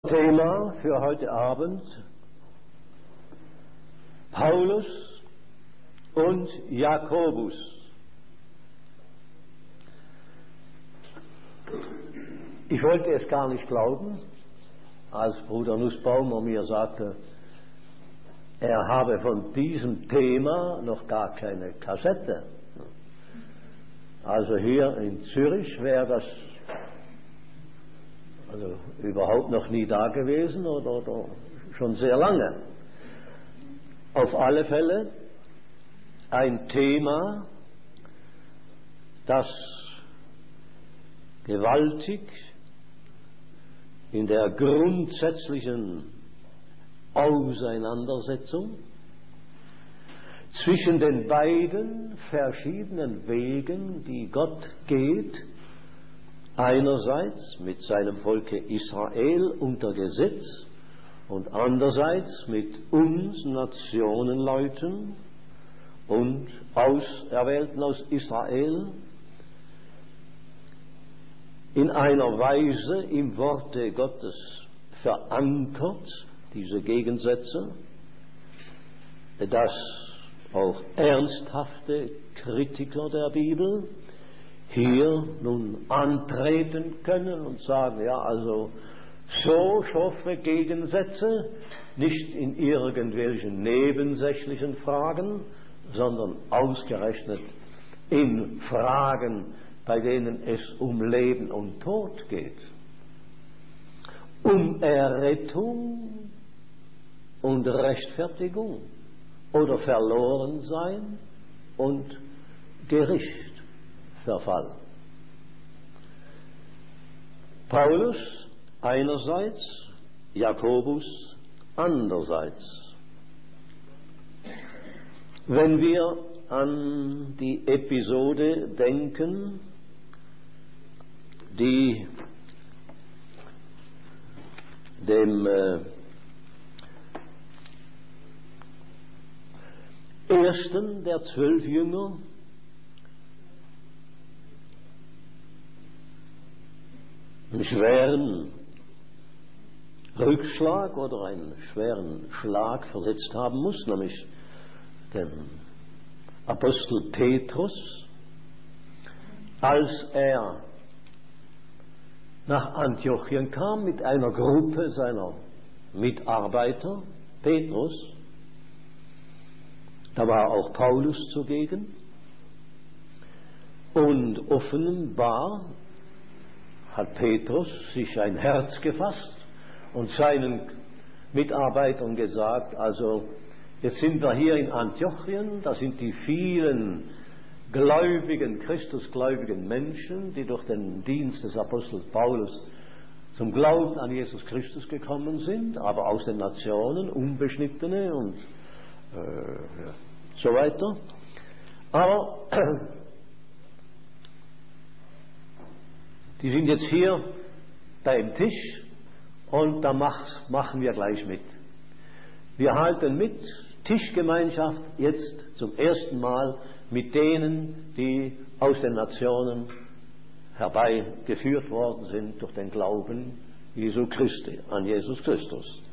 Thema für heute Abend: Paulus und Jakobus. Ich wollte es gar nicht glauben, als Bruder Nussbaumer mir sagte, er habe von diesem Thema noch gar keine Kassette. Also hier in Zürich wäre das überhaupt noch nie da gewesen oder schon sehr lange. Auf alle Fälle ein Thema, das gewaltig in der grundsätzlichen Auseinandersetzung zwischen den beiden verschiedenen Wegen, die Gott geht, einerseits mit seinem Volke Israel unter Gesetz und andererseits mit uns Nationenleuten und Auserwählten aus Israel, in einer Weise im Worte Gottes verankert, diese Gegensätze, dass auch ernsthafte Kritiker der Bibel hier nun antreten können und sagen, ja, also so schroffe Gegensätze, nicht in irgendwelchen nebensächlichen Fragen, sondern ausgerechnet in Fragen, bei denen es um Leben und Tod geht, um Errettung und Rechtfertigung oder Verlorensein und Gerichtsverfall. Paulus einerseits, Jakobus andererseits. Wenn wir an die Episode denken, die dem ersten der 12 Jünger einen schweren Rückschlag oder einen schweren Schlag versetzt haben muss, nämlich dem Apostel Petrus, als er nach Antiochien kam mit einer Gruppe seiner Mitarbeiter, Petrus, da war auch Paulus zugegen, und offenbar hat Petrus sich ein Herz gefasst und seinen Mitarbeitern gesagt, also jetzt sind wir hier in Antiochien, da sind die vielen gläubigen, Christusgläubigen Menschen, die durch den Dienst des Apostels Paulus zum Glauben an Jesus Christus gekommen sind, aber aus den Nationen, Unbeschnittene und so weiter. Aber die sind jetzt hier beim Tisch und da machen wir gleich mit. Wir halten mit, Tischgemeinschaft jetzt zum ersten Mal mit denen, die aus den Nationen herbeigeführt worden sind durch den Glauben Jesu Christi, an Jesus Christus.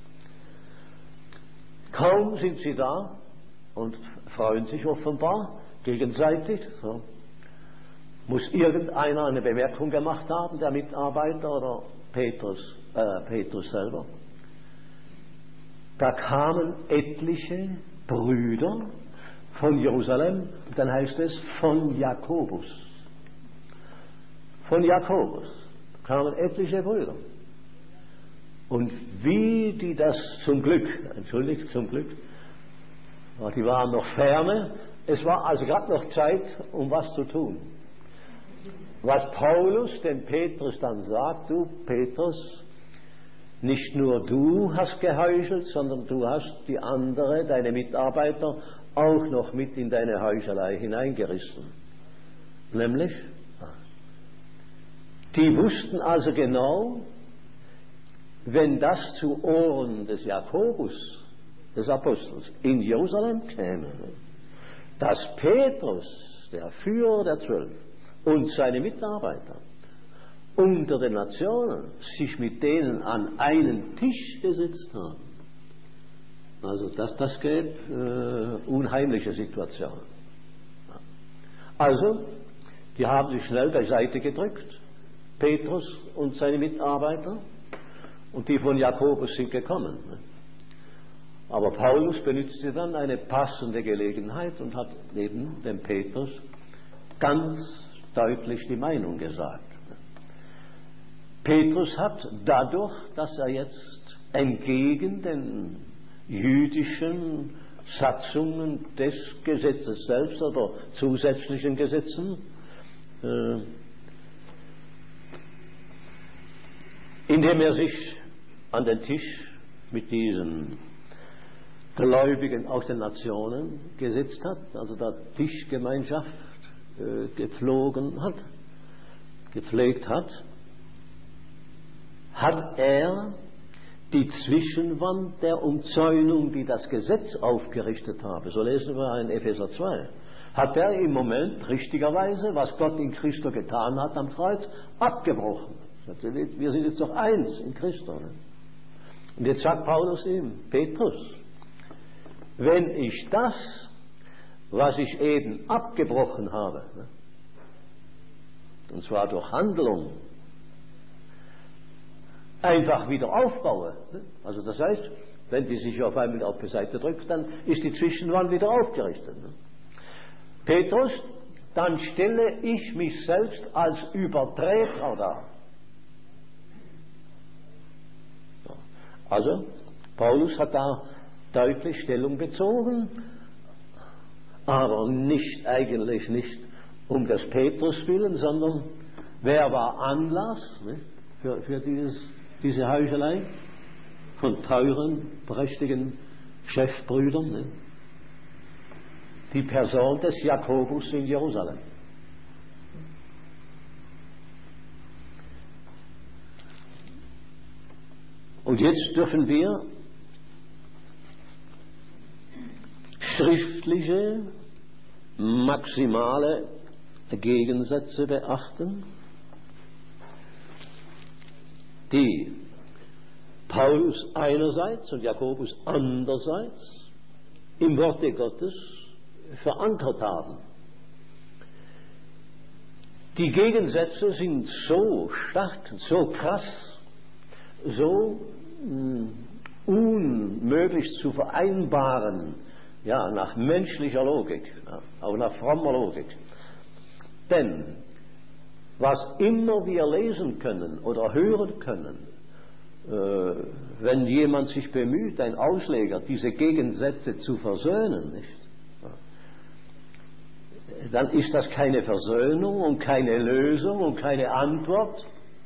Kaum sind sie da und freuen sich offenbar gegenseitig, so muss irgendeiner eine Bemerkung gemacht haben, der Mitarbeiter oder Petrus selber. Da kamen etliche Brüder von Jerusalem, dann heißt es von Jakobus. Von Jakobus kamen etliche Brüder. Und wie die das zum Glück, die waren noch ferne, es war also gerade noch Zeit, um was zu tun. Was Paulus dem Petrus dann sagt, du Petrus, nicht nur du hast geheuchelt, sondern du hast die andere, deine Mitarbeiter, auch noch mit in deine Heuchelei hineingerissen. Nämlich, die wussten also genau, wenn das zu Ohren des Jakobus, des Apostels, in Jerusalem käme, dass Petrus, der Führer der 12, und seine Mitarbeiter unter den Nationen sich mit denen an einen Tisch gesetzt haben. Also das gäbe unheimliche Situationen. Also, die haben sich schnell beiseite gedrückt, Petrus und seine Mitarbeiter, und die von Jakobus sind gekommen. Aber Paulus benutzte dann eine passende Gelegenheit und hat neben dem Petrus ganz deutlich die Meinung gesagt. Petrus hat dadurch, dass er jetzt entgegen den jüdischen Satzungen des Gesetzes selbst oder zusätzlichen Gesetzen indem er sich an den Tisch mit diesen Gläubigen aus den Nationen gesetzt hat, also da Tischgemeinschaft gepflegt hat, hat er die Zwischenwand der Umzäunung, die das Gesetz aufgerichtet habe, so lesen wir in Epheser 2, hat er im Moment richtigerweise, was Gott in Christo getan hat am Kreuz, abgebrochen. Wir sind jetzt doch eins in Christo. Ne? Und jetzt sagt Paulus ihm, Petrus, wenn ich das, was ich eben abgebrochen habe, ne, und zwar durch Handlung, einfach wieder aufbaue, ne? Also das heißt, wenn die sich auf einmal auf die Seite drückt, dann ist die Zwischenwand wieder aufgerichtet. Ne? Petrus, dann stelle ich mich selbst als Übertreter dar. Also, Paulus hat da deutlich Stellung bezogen, aber eigentlich nicht um des Petrus willen, sondern wer war Anlass, ne, für diese Heuchelei von teuren, prächtigen Chefbrüdern? Ne? Die Person des Jakobus in Jerusalem. Und jetzt dürfen wir schriftliche, maximale Gegensätze beachten, die Paulus einerseits und Jakobus andererseits im Worte Gottes verankert haben. Die Gegensätze sind so stark, so krass, so unmöglich zu vereinbaren, ja, nach menschlicher Logik, auch nach frommer Logik. Denn was immer wir lesen können oder hören können, wenn jemand sich bemüht, ein Ausleger, diese Gegensätze zu versöhnen, nicht? Dann ist das keine Versöhnung und keine Lösung und keine Antwort,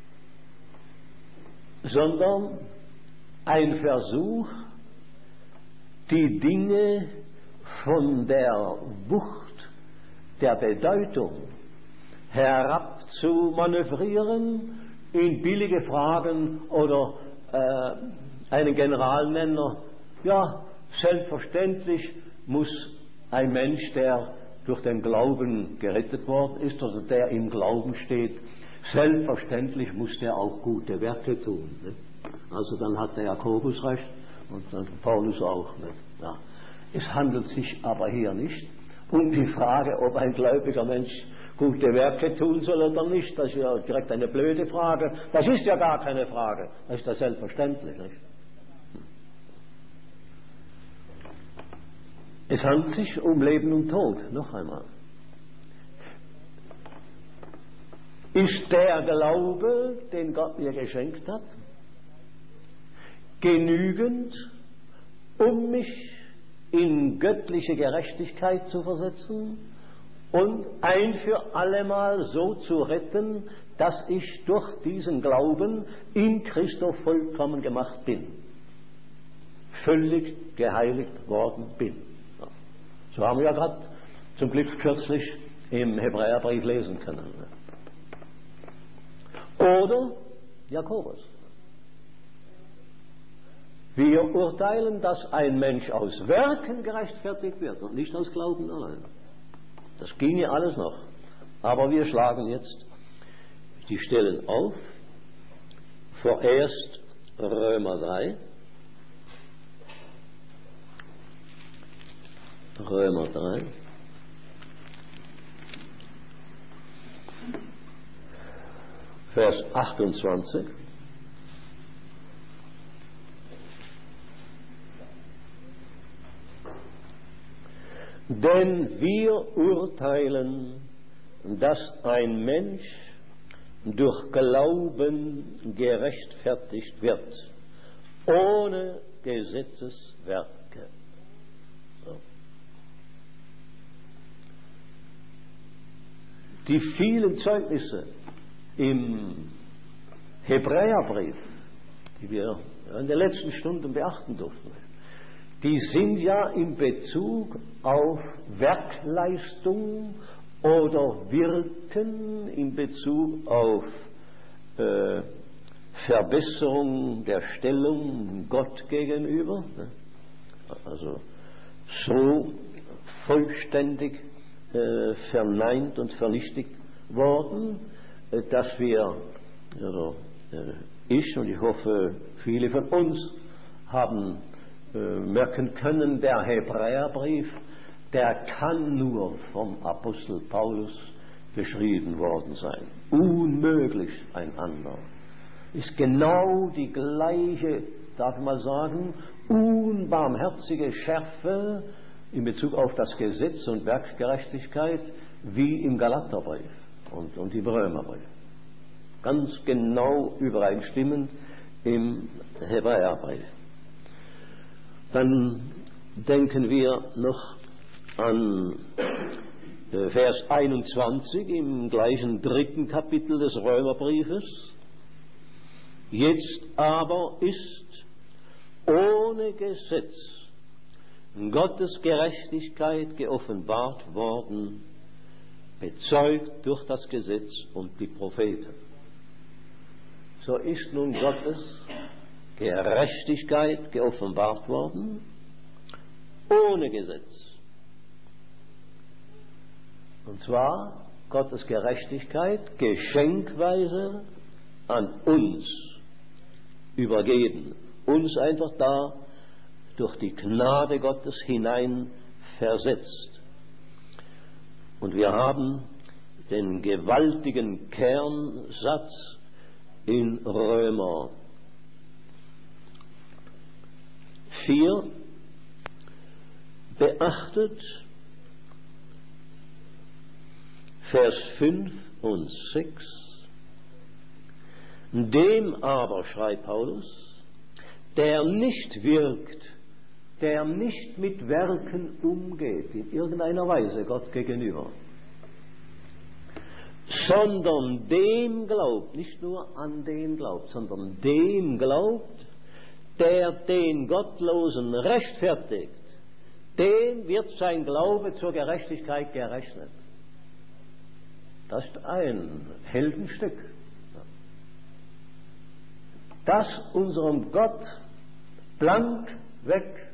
sondern ein Versuch, die Dinge von der Wucht der Bedeutung herab zu manövrieren in billige Fragen oder einen Generalnenner. Ja, selbstverständlich muss ein Mensch, der durch den Glauben gerettet worden ist oder der im Glauben steht, selbstverständlich muss der auch gute Werke tun. Ne? Also dann hat der Jakobus recht und dann Paulus auch. Ne? Ja. Es handelt sich aber hier nicht um die Frage, ob ein gläubiger Mensch gute Werke tun soll oder nicht. Das ist ja direkt eine blöde Frage. Das ist ja gar keine Frage. Das ist ja selbstverständlich. Nicht? Es handelt sich um Leben und Tod, noch einmal. Ist der Glaube, den Gott mir geschenkt hat, genügend, um mich in göttliche Gerechtigkeit zu versetzen und ein für allemal so zu retten, dass ich durch diesen Glauben in Christo vollkommen gemacht bin, völlig geheiligt worden bin. So haben wir ja gerade zum Glück kürzlich im Hebräerbrief lesen können. Oder Jakobus. Wir urteilen, dass ein Mensch aus Werken gerechtfertigt wird und nicht aus Glauben allein. Das ginge alles noch. Aber wir schlagen jetzt die stellen auf, vorerst Römer 3. Römer 3. Vers 28. Denn wir urteilen, dass ein Mensch durch Glauben gerechtfertigt wird, ohne Gesetzeswerke. So. Die vielen Zeugnisse im Hebräerbrief, die wir in den letzten Stunden beachten durften, die sind ja in Bezug auf Werkleistung oder Wirken in Bezug auf Verbesserung der Stellung Gott gegenüber. Also so vollständig verneint und vernichtigt worden, dass wir, also ich und ich hoffe viele von uns, haben merken können, der Hebräerbrief, der kann nur vom Apostel Paulus geschrieben worden sein. Unmöglich ein anderer. Ist genau die gleiche, darf man sagen, unbarmherzige Schärfe in Bezug auf das Gesetz und Werkgerechtigkeit wie im Galaterbrief und im Römerbrief. Ganz genau übereinstimmend im Hebräerbrief. Dann denken wir noch an Vers 21 im gleichen 3. Kapitel des Römerbriefes. Jetzt aber ist ohne Gesetz Gottes Gerechtigkeit geoffenbart worden, bezeugt durch das Gesetz und die Propheten. So ist nun Gottes Gerechtigkeit geoffenbart worden, ohne Gesetz. Und zwar Gottes Gerechtigkeit geschenkweise an uns übergeben, uns einfach da durch die Gnade Gottes hinein versetzt. Und wir haben den gewaltigen Kernsatz in Römer 4 beachtet, Vers 5 und 6. Dem aber, schreibt Paulus, der nicht wirkt, der nicht mit Werken umgeht, in irgendeiner Weise Gott gegenüber, sondern dem glaubt, nicht nur an den glaubt, sondern dem glaubt, der den Gottlosen rechtfertigt, dem wird sein Glaube zur Gerechtigkeit gerechnet. Das ist ein Heldenstück. Das unserem Gott blank weg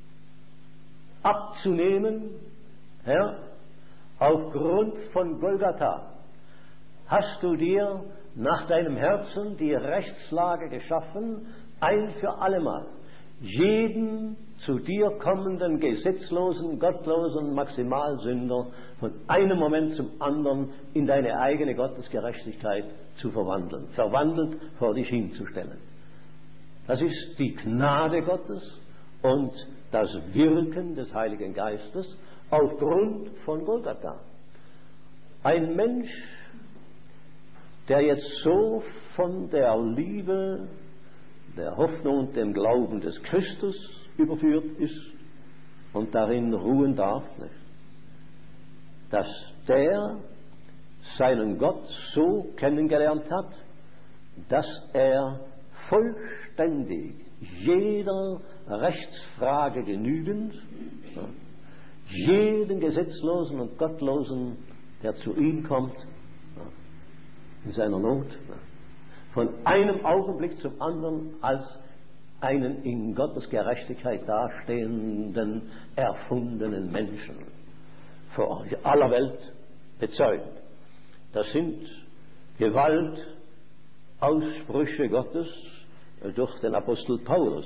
abzunehmen, Herr, aufgrund von Golgatha, hast du dir nach deinem Herzen die Rechtslage geschaffen, ein für allemal, jeden zu dir kommenden, gesetzlosen, gottlosen Maximalsünder von einem Moment zum anderen in deine eigene Gottesgerechtigkeit zu verwandeln, verwandelt vor dich hinzustellen. Das ist die Gnade Gottes und das Wirken des Heiligen Geistes aufgrund von Golgatha. Ein Mensch, der jetzt so von der Liebe, der Hoffnung und dem Glauben des Christus überführt ist und darin ruhen darf, nicht? Dass der seinen Gott so kennengelernt hat, dass er vollständig jeder Rechtsfrage genügend, jeden Gesetzlosen und Gottlosen, der zu ihm kommt, in seiner Not, von einem Augenblick zum anderen als einen in Gottes Gerechtigkeit dastehenden, erfundenen Menschen vor aller Welt bezeugt. Das sind Gewaltaussprüche Gottes durch den Apostel Paulus.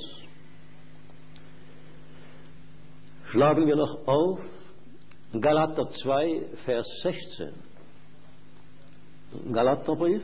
Schlagen wir noch auf Galater 2, Vers 16. Galaterbrief.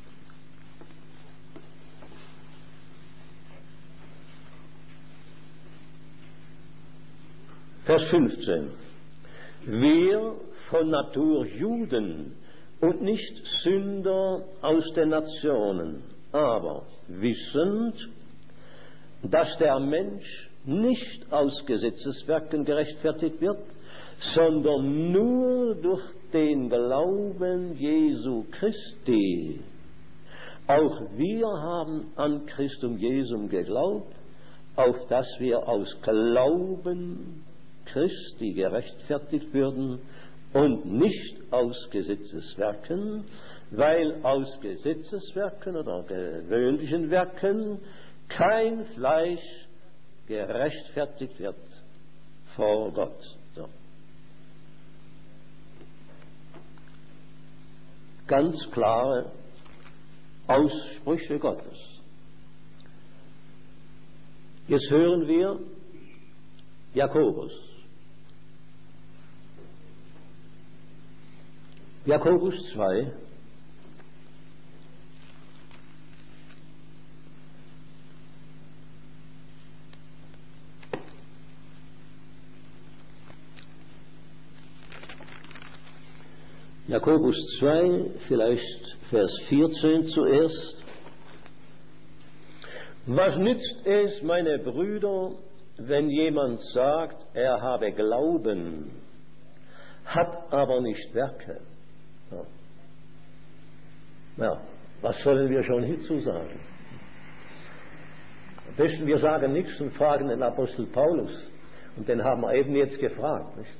Vers 15. Wir von Natur Juden und nicht Sünder aus den Nationen, aber wissend, dass der Mensch nicht aus Gesetzeswerken gerechtfertigt wird, sondern nur durch den Glauben Jesu Christi. Auch wir haben an Christum Jesum geglaubt, auf dass wir aus Glauben Christi gerechtfertigt würden und nicht aus Gesetzeswerken, weil aus Gesetzeswerken oder gewöhnlichen Werken kein Fleisch gerechtfertigt wird vor Gott. So. Ganz klare Aussprüche Gottes. Jetzt hören wir Jakobus. Jakobus 2. Jakobus 2, vielleicht Vers 14 zuerst. Was nützt es, meine Brüder, wenn jemand sagt, er habe Glauben, hat aber nicht Werke? Ja, was sollen wir schon hierzu sagen? Am besten wir sagen nichts und fragen den Apostel Paulus. Und den haben wir eben jetzt gefragt, nicht?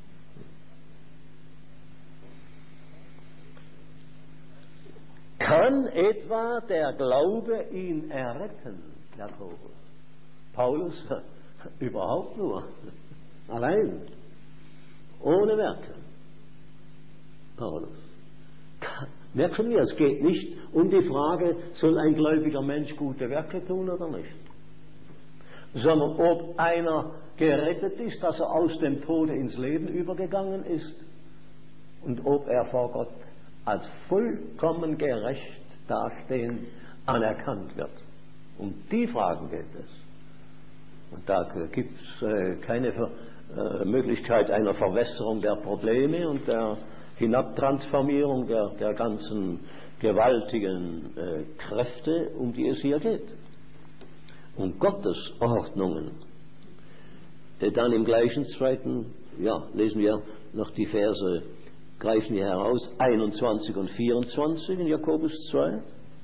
Kann etwa der Glaube ihn erretten, Jakobus? Paulus überhaupt nur. Allein. Ohne Werke. Paulus. Merken wir, es geht nicht um die Frage, soll ein gläubiger Mensch gute Werke tun oder nicht? Sondern ob einer gerettet ist, dass er aus dem Tode ins Leben übergegangen ist und ob er vor Gott als vollkommen gerecht dastehen anerkannt wird. Um die Fragen geht es. Und da gibt es keine Möglichkeit einer Verwässerung der Probleme und der Hinabtransformierung der ganzen gewaltigen Kräfte, um die es hier geht. Um Gottes Ordnungen. Dann im gleichen zweiten, lesen wir noch die Verse, greifen wir heraus, 21 und 24 in Jakobus 2.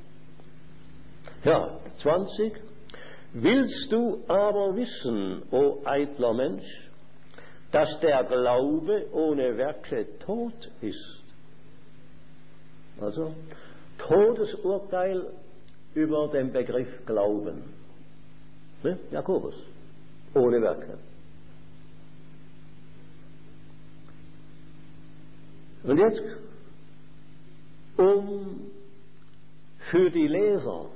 Ja, 20. Willst du aber wissen, o eitler Mensch, dass der Glaube ohne Werke tot ist? Also, Todesurteil über den Begriff Glauben. Ne? Jakobus. Ohne Werke. Und jetzt, um für die Leser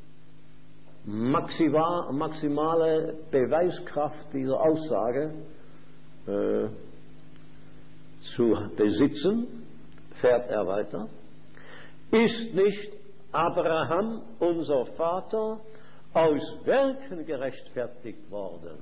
maximale Beweiskraft dieser Aussage zu besitzen, fährt er weiter, ist nicht Abraham, unser Vater, aus Werken gerechtfertigt worden.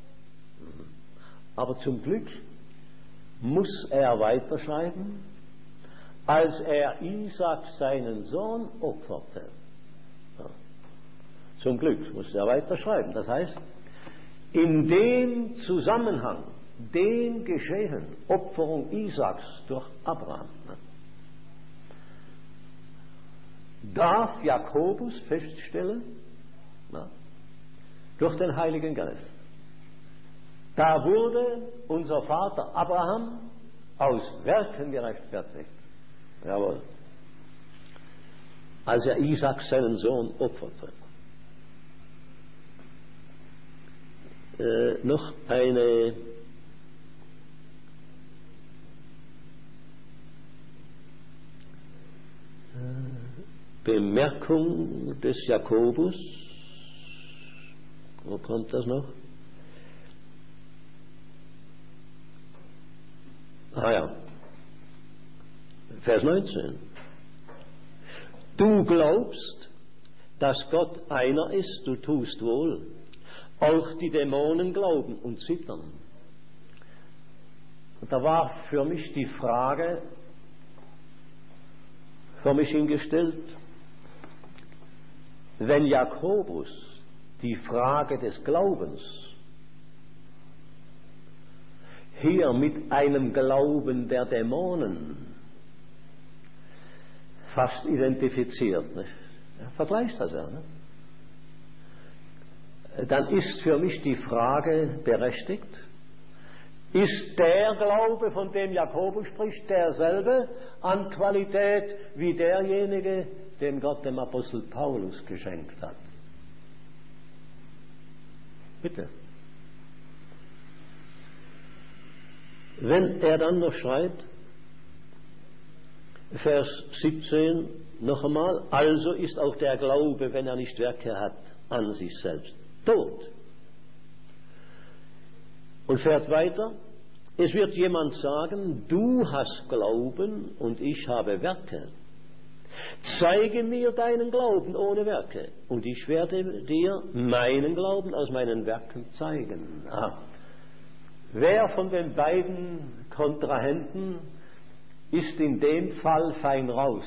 Aber zum Glück muss er weiterschreiben, als er Isaak seinen Sohn opferte. Ja. Zum Glück muss er weiterschreiben. Das heißt, in dem Zusammenhang, dem Geschehen, Opferung Isaaks durch Abraham, darf Jakobus feststellen, durch den Heiligen Geist, da wurde unser Vater Abraham aus Werken gerechtfertigt. Jawohl. Als er Isaak seinen Sohn opferte. Noch eine Bemerkung des Jakobus. Wo kommt das noch? Ja, Vers 19. Du glaubst, dass Gott einer ist, du tust wohl. Auch die Dämonen glauben und zittern. Und da war für mich die Frage vor mich hingestellt, wenn Jakobus die Frage des Glaubens hier mit einem Glauben der Dämonen fast identifiziert, nicht? Er vergleicht das ja. Nicht? Dann ist für mich die Frage berechtigt, ist der Glaube, von dem Jakobus spricht, derselbe an Qualität wie derjenige, den Gott dem Apostel Paulus geschenkt hat? Bitte. Wenn er dann noch schreibt, Vers 17 noch einmal, also ist auch der Glaube, wenn er nicht Werke hat, an sich selbst tot. Und fährt weiter, es wird jemand sagen, du hast Glauben und ich habe Werke. Zeige mir deinen Glauben ohne Werke und ich werde dir meinen Glauben aus meinen Werken zeigen. Wer von den beiden Kontrahenten ist in dem Fall fein raus?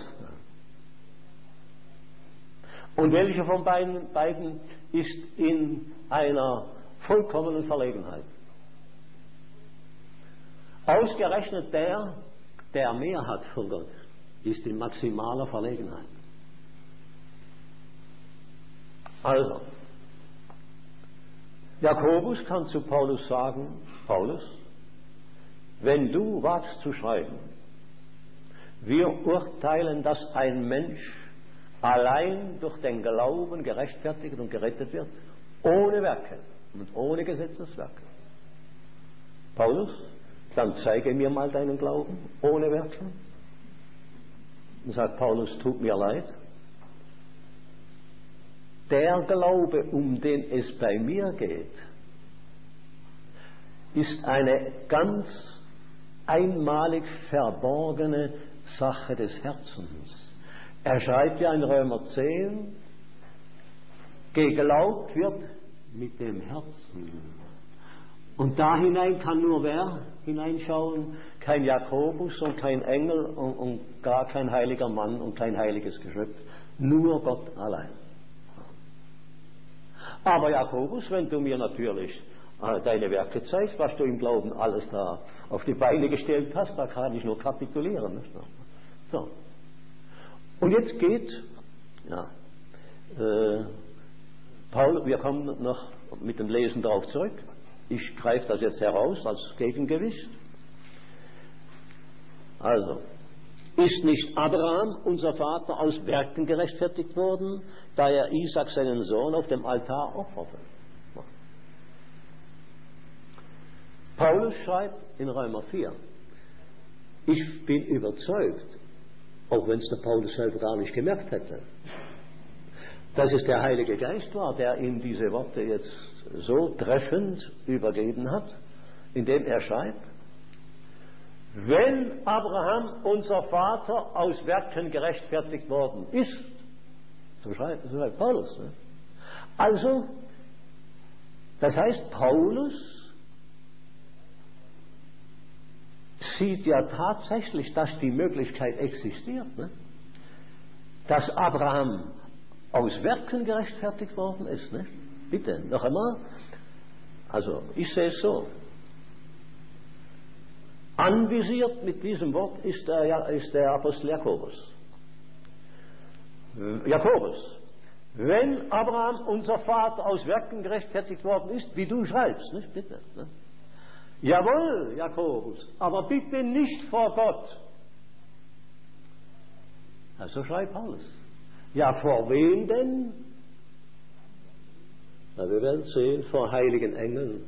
Und welcher von beiden ist in einer vollkommenen Verlegenheit? Ausgerechnet der mehr hat von Gott, ist in maximaler Verlegenheit. Also, Jakobus kann zu Paulus sagen, Paulus, wenn du wagst zu schreiben, wir urteilen, dass ein Mensch allein durch den Glauben gerechtfertigt und gerettet wird, ohne Werke und ohne Gesetzeswerke. Paulus, dann zeige mir mal deinen Glauben ohne Werke. Und sagt Paulus, tut mir leid. Der Glaube, um den es bei mir geht, ist eine ganz einmalig verborgene Sache des Herzens. Er schreibt ja in Römer 10, geglaubt wird mit dem Herzen. Und da hinein kann nur wer hineinschauen? Kein Jakobus und kein Engel und gar kein heiliger Mann und kein heiliges Geschöpf. Nur Gott allein. Aber Jakobus, wenn du mir natürlich deine Werke zeigst, was du im Glauben alles da auf die Beine gestellt hast, da kann ich nur kapitulieren. Nicht? So. Und jetzt geht, Paul, wir kommen noch mit dem Lesen darauf zurück. Ich greife das jetzt heraus als Gegengewicht. Also, ist nicht Abraham, unser Vater, aus Werken gerechtfertigt worden, da er Isaak, seinen Sohn, auf dem Altar opferte? Paulus schreibt in Römer 4, ich bin überzeugt, auch wenn es der Paulus selber gar nicht gemerkt hätte, dass es der Heilige Geist war, der ihm diese Worte jetzt so treffend übergeben hat, indem er schreibt, wenn Abraham, unser Vater, aus Werken gerechtfertigt worden ist, so schreibt Paulus. Ne? Also, das heißt, Paulus sieht ja tatsächlich, dass die Möglichkeit existiert, ne? Dass Abraham aus Werken gerechtfertigt worden ist. Ne? Bitte, noch einmal. Also, ich sehe es so. Anvisiert mit diesem Wort ist der Apostel Jakobus. Jakobus, wenn Abraham, unser Vater, aus Werken gerechtfertigt worden ist, wie du schreibst, nicht? Bitte. Ne? Jawohl, Jakobus, aber bitte nicht vor Gott. Also schreibt Paulus. Ja, vor wem denn? Na, wir werden sehen, vor heiligen Engeln.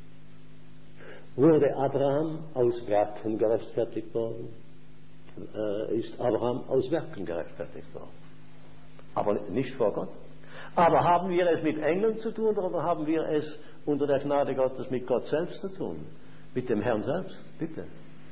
Wurde Abraham aus Werken gerechtfertigt worden? Ist Abraham aus Werken gerechtfertigt worden? aber nicht vor Gott. Aber haben wir es mit Engeln zu tun oder haben wir es unter der Gnade Gottes mit Gott selbst zu tun? Mit dem Herrn selbst, bitte.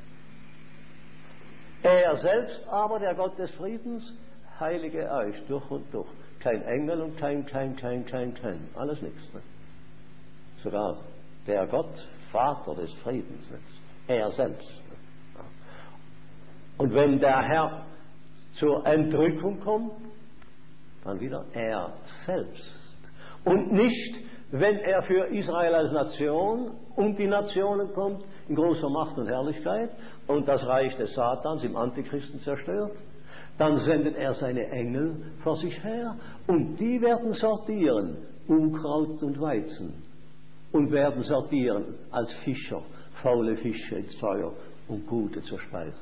Er selbst aber, der Gott des Friedens, heilige euch durch und durch. Kein Engel und kein. Alles nichts. Ne? Sogar der Gott, Vater des Friedens. Ne? Er selbst. Ne? Und wenn der Herr zur Entrückung kommt, dann wieder er selbst. Und nicht, wenn er für Israel als Nation und die Nationen kommt, in großer Macht und Herrlichkeit und das Reich des Satans im Antichristen zerstört, dann sendet er seine Engel vor sich her und die werden sortieren, Unkraut und Weizen, und werden sortieren als Fischer, faule Fische ins Feuer und gute zur Speise.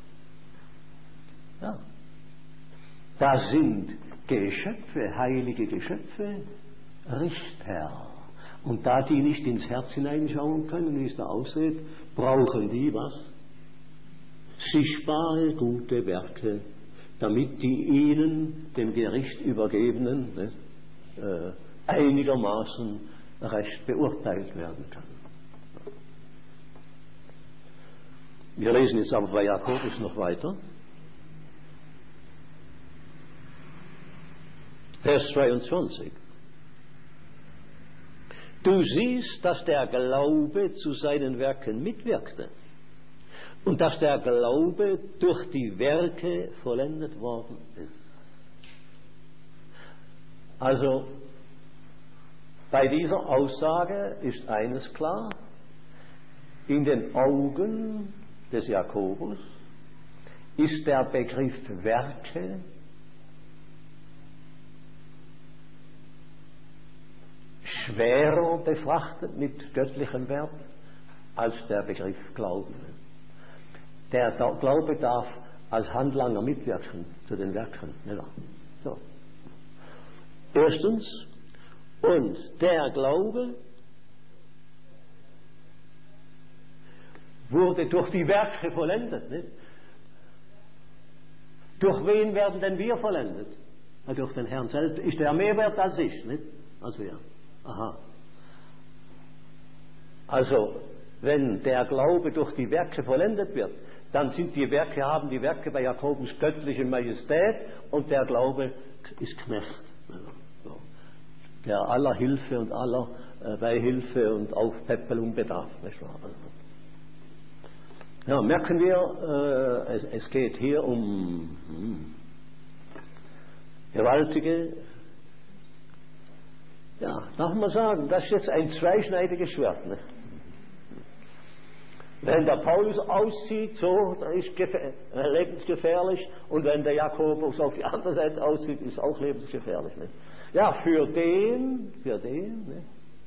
Ja. Da sind Geschöpfe, heilige Geschöpfe, Richter. Und da die nicht ins Herz hineinschauen können, wie es da aussieht, brauchen die was? Sichtbare, gute Werke, damit die ihnen, dem Gericht übergebenen, einigermaßen recht beurteilt werden kann. Wir lesen jetzt aber bei Jakobus noch weiter. Vers 22. Du siehst, dass der Glaube zu seinen Werken mitwirkte und dass der Glaube durch die Werke vollendet worden ist. Also, bei dieser Aussage ist eines klar: In den Augen des Jakobus ist der Begriff Werke schwerer befrachtet mit göttlichem Wert als der Begriff Glauben. Der Glaube darf als Handlanger mitwirken zu den Werken. So. Erstens, und der Glaube wurde durch die Werke vollendet. Nicht? Durch wen werden denn wir vollendet? Ja, durch den Herrn selbst. Ist der mehr wert als ich, nicht? Als wir. Aha. Also, wenn der Glaube durch die Werke vollendet wird, dann haben die Werke bei Jakobus göttliche Majestät und der Glaube ist Knecht. So. Der aller Hilfe und aller Beihilfe und Aufpäppelung bedarf. Nicht wahr? Ja, merken wir, es geht hier um gewaltige, ja, darf man sagen, das ist jetzt ein zweischneidiges Schwert. Ne? Wenn der Paulus auszieht, so, dann ist lebensgefährlich, und wenn der Jakobus auf die andere Seite auszieht, ist auch lebensgefährlich. Ne? Ja, für den, ne?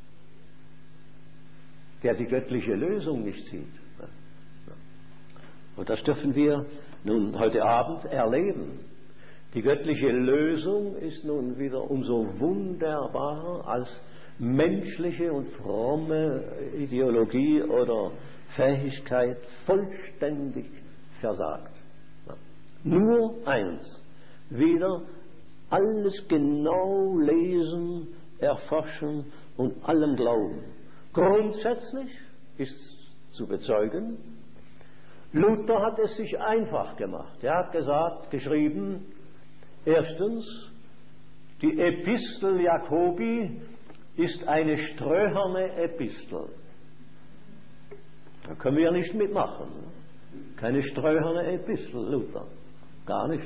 Der die göttliche Lösung nicht sieht. Ne? Und das dürfen wir nun heute Abend erleben. Die göttliche Lösung ist nun wieder umso wunderbarer, als menschliche und fromme Ideologie oder Fähigkeit vollständig versagt. Nur eins, wieder alles genau lesen, erforschen und allem glauben. Grundsätzlich ist zu bezeugen, Luther hat es sich einfach gemacht. Er hat geschrieben, erstens, die Epistel Jacobi ist eine ströherne Epistel. Da können wir ja nicht mitmachen. Keine ströherne Epistel, Luther. Gar nicht.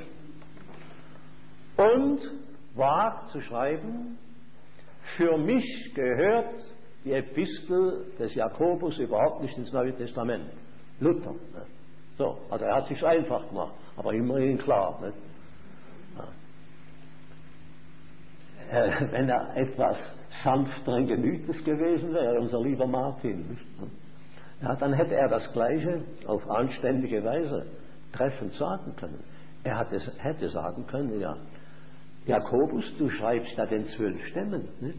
Und wagt zu schreiben, für mich gehört die Epistel des Jakobus überhaupt nicht ins Neue Testament. Luther. Ne? So, also er hat sich einfach gemacht, aber immerhin klar. Ne? Ja. Wenn er etwas sanfteren Gemütes gewesen wäre, unser lieber Martin, nicht? Ja, dann hätte er das Gleiche auf anständige Weise treffend sagen können. Er hätte sagen können, ja, Jakobus, du schreibst da den 12 Stämmen. Nicht?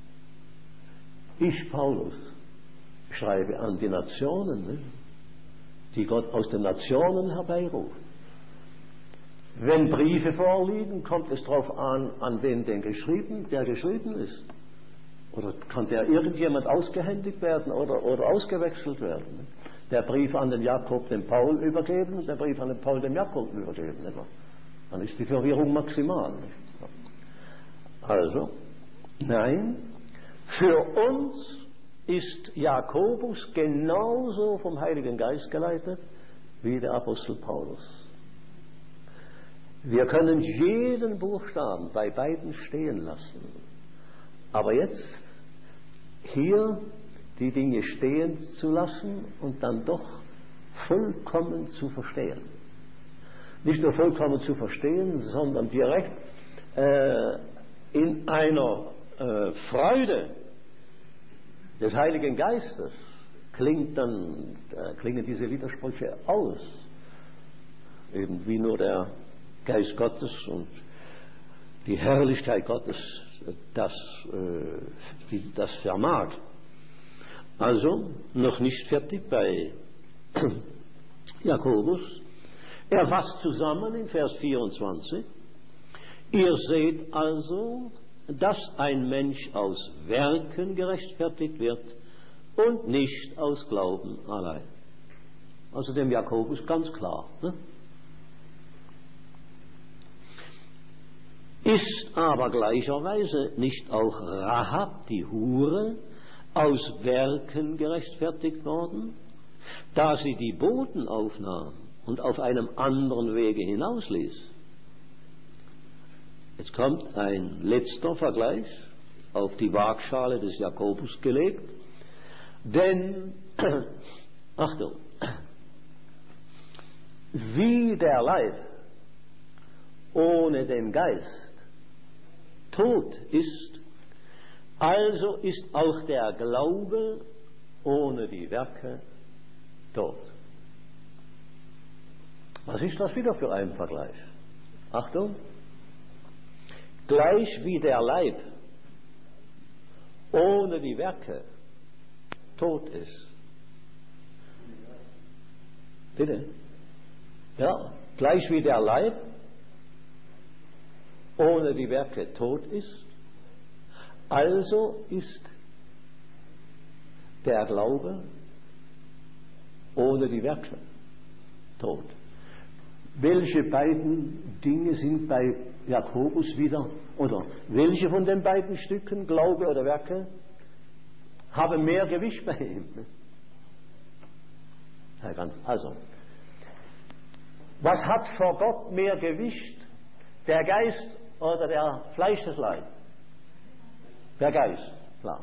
Ich, Paulus, schreibe an die Nationen, nicht? Die Gott aus den Nationen herbeiruft. Wenn Briefe vorliegen, kommt es darauf an wen der geschrieben ist. Oder kann der irgendjemand ausgehändigt werden oder ausgewechselt werden? Der Brief an den Jakob dem Paul übergeben und der Brief an den Paul dem Jakob übergeben. Dann ist die Verwirrung maximal. Also, nein, für uns ist Jakobus genauso vom Heiligen Geist geleitet wie der Apostel Paulus. Wir können jeden Buchstaben bei beiden stehen lassen. Aber jetzt hier die Dinge stehen zu lassen und dann doch vollkommen zu verstehen. Nicht nur vollkommen zu verstehen, sondern direkt in einer Freude des Heiligen Geistes klingen diese Widersprüche aus. Eben wie nur der Geist Gottes und die Herrlichkeit Gottes das vermag. Also noch nicht fertig bei Jakobus. Er fasst zusammen in Vers 24. Ihr seht also, dass ein Mensch aus Werken gerechtfertigt wird und nicht aus Glauben allein. Also dem Jakobus ganz klar. Ne? Ist aber gleicherweise nicht auch Rahab, die Hure, aus Werken gerechtfertigt worden, da sie die Boten aufnahm und auf einem anderen Wege hinausließ? Jetzt kommt ein letzter Vergleich auf die Waagschale des Jakobus gelegt, denn, Achtung, wie der Leib ohne den Geist tot ist, also ist auch der Glaube ohne die Werke tot. Was ist das wieder für ein Vergleich? Achtung, gleich wie der Leib ohne die Werke tot ist. Bitte? Ja, gleich wie der Leib ohne die Werke tot ist, also ist der Glaube ohne die Werke tot. Welche beiden Dinge sind bei Jakobus wieder, oder welche von den beiden Stücken, Glaube oder Werke, haben mehr Gewicht bei ihm? Also, was hat vor Gott mehr Gewicht? Der Geist oder der Fleischesleib? Der Geist, klar.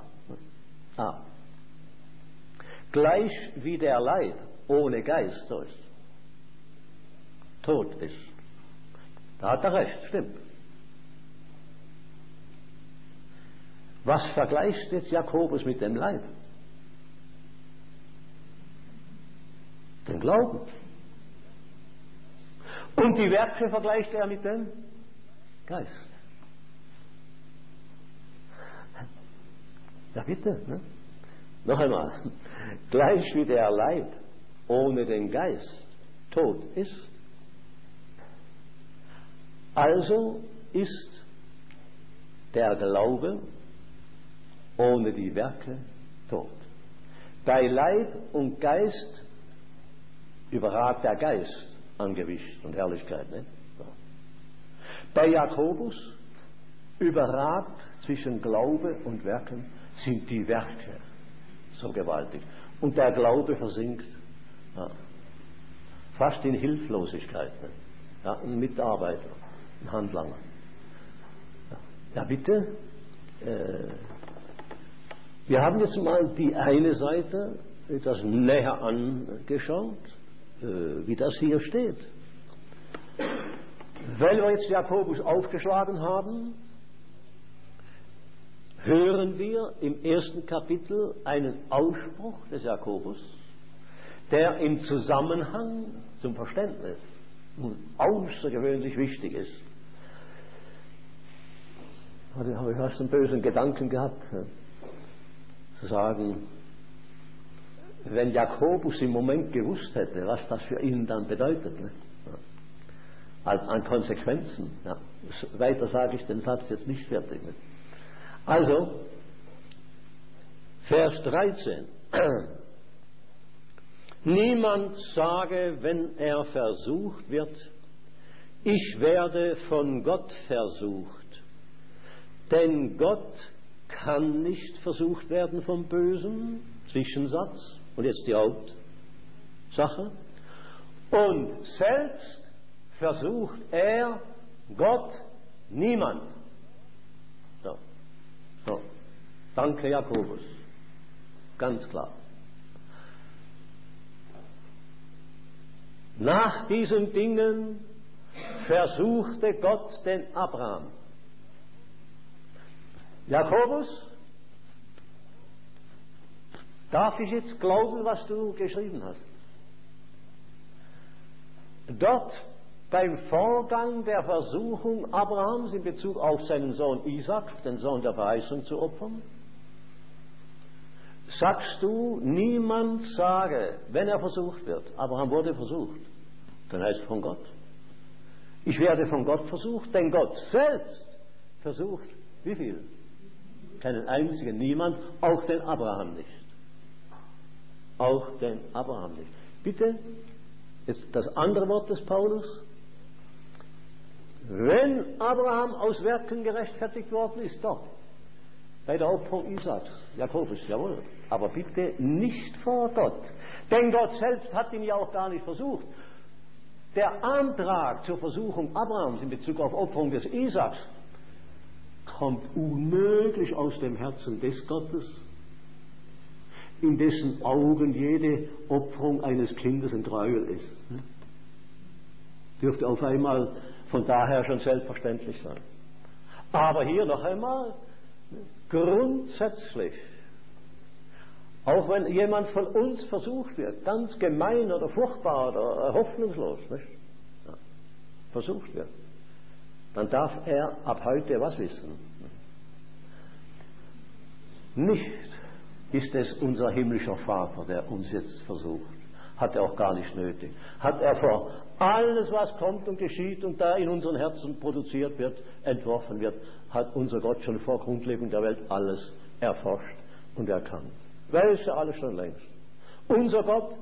Gleich wie der Leib ohne Geist tot ist. Da hat er recht, stimmt. Was vergleicht jetzt Jakobus mit dem Leib? Den Glauben. Und die Werke vergleicht er mit dem Geist. Ja bitte, ne? Noch einmal. Gleich wie der Leib ohne den Geist tot ist, also ist der Glaube ohne die Werke tot. Bei Leib und Geist überragt der Geist an Gewicht und Herrlichkeit. Ne? So. Bei Jakobus überragt zwischen Glaube und Werken sind die Werke so gewaltig. Und der Glaube versinkt fast in Hilflosigkeit. Ne? Ja, ein Mitarbeiter, ein Handlanger. Ja bitte, wir haben jetzt mal die eine Seite etwas näher angeschaut, wie das hier steht. Weil wir jetzt Jakobus aufgeschlagen haben, hören wir im ersten Kapitel einen Ausspruch des Jakobus, der im Zusammenhang zum Verständnis außergewöhnlich wichtig ist. Da habe ich fast einen bösen Gedanken gehabt, zu sagen, wenn Jakobus im Moment gewusst hätte, was das für ihn dann bedeutet. Ne? an Konsequenzen. Ja. Weiter sage ich den Satz jetzt nicht fertig. Also, Vers 13. Niemand sage, wenn er versucht wird, ich werde von Gott versucht. Denn Gott kann nicht versucht werden vom Bösen. Zwischensatz. Und jetzt die Hauptsache. Und selbst versucht er Gott niemand. So. So. Danke, Jakobus. Ganz klar. Nach diesen Dingen versuchte Gott den Abraham. Jakobus, darf ich jetzt glauben, was du geschrieben hast? Dort beim Vorgang der Versuchung Abrahams in Bezug auf seinen Sohn Isaac, den Sohn der Verheißung, zu opfern, sagst du, niemand sage, wenn er versucht wird, Abraham wurde versucht, dann heißt es von Gott. Ich werde von Gott versucht, denn Gott selbst versucht, wie viel? Keinen einzigen, niemand, auch den Abraham nicht. Auch den Abraham nicht. Bitte, jetzt das andere Wort des Paulus. Wenn Abraham aus Werken gerechtfertigt worden ist, doch. Bei der Opferung Isaaks, Jakobus, jawohl. Aber bitte nicht vor Gott. Denn Gott selbst hat ihn ja auch gar nicht versucht. Der Antrag zur Versuchung Abrahams in Bezug auf Opferung des Isaaks kommt unmöglich aus dem Herzen des Gottes, in dessen Augen jede Opferung eines Kindes ein Gräuel ist. Dürfte auf einmal von daher schon selbstverständlich sein. Aber hier noch einmal, grundsätzlich, auch wenn jemand von uns versucht wird, ganz gemein oder furchtbar oder hoffnungslos, nicht? Ja, versucht wird, dann darf er ab heute was wissen. Nicht ist es unser himmlischer Vater, der uns jetzt versucht. Hat er auch gar nicht nötig. Hat er vor alles, was kommt und geschieht und da in unseren Herzen produziert wird, entworfen wird, hat unser Gott schon vor Grundlegung der Welt alles erforscht und erkannt. Weiß er alles schon längst. Unser Gott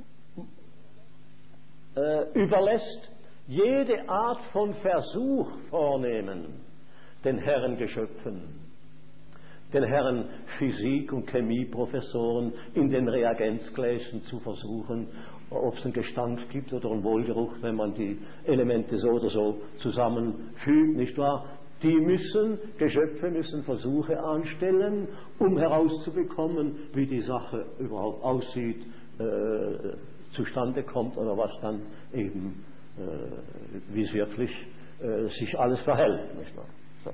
überlässt jede Art von Versuch vornehmen den Herren Geschöpfen, den Herren Physik- und Chemieprofessoren in den Reagenzgläschen zu versuchen, ob es einen Gestank gibt oder einen Wohlgeruch, wenn man die Elemente so oder so zusammenfügt, nicht wahr? Geschöpfe müssen Versuche anstellen, um herauszubekommen, wie die Sache überhaupt aussieht, zustande kommt oder was dann eben, wie es wirklich sich alles verhält, nicht wahr? So.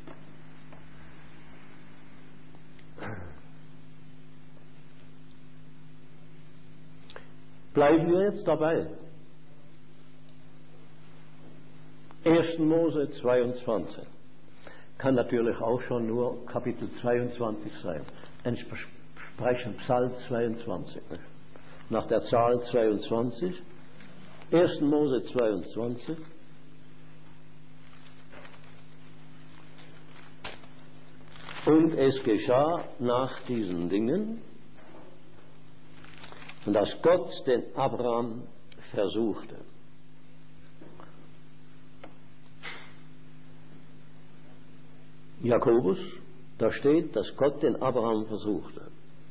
Bleiben wir jetzt dabei. 1. Mose 22. Kann natürlich auch schon nur Kapitel 22 sein. Entsprechend Psalm 22. Nach der Zahl 22. 1. Mose 22. Und es geschah nach diesen Dingen, dass Gott den Abraham versuchte. Jakobus, da steht, dass Gott den Abraham versuchte.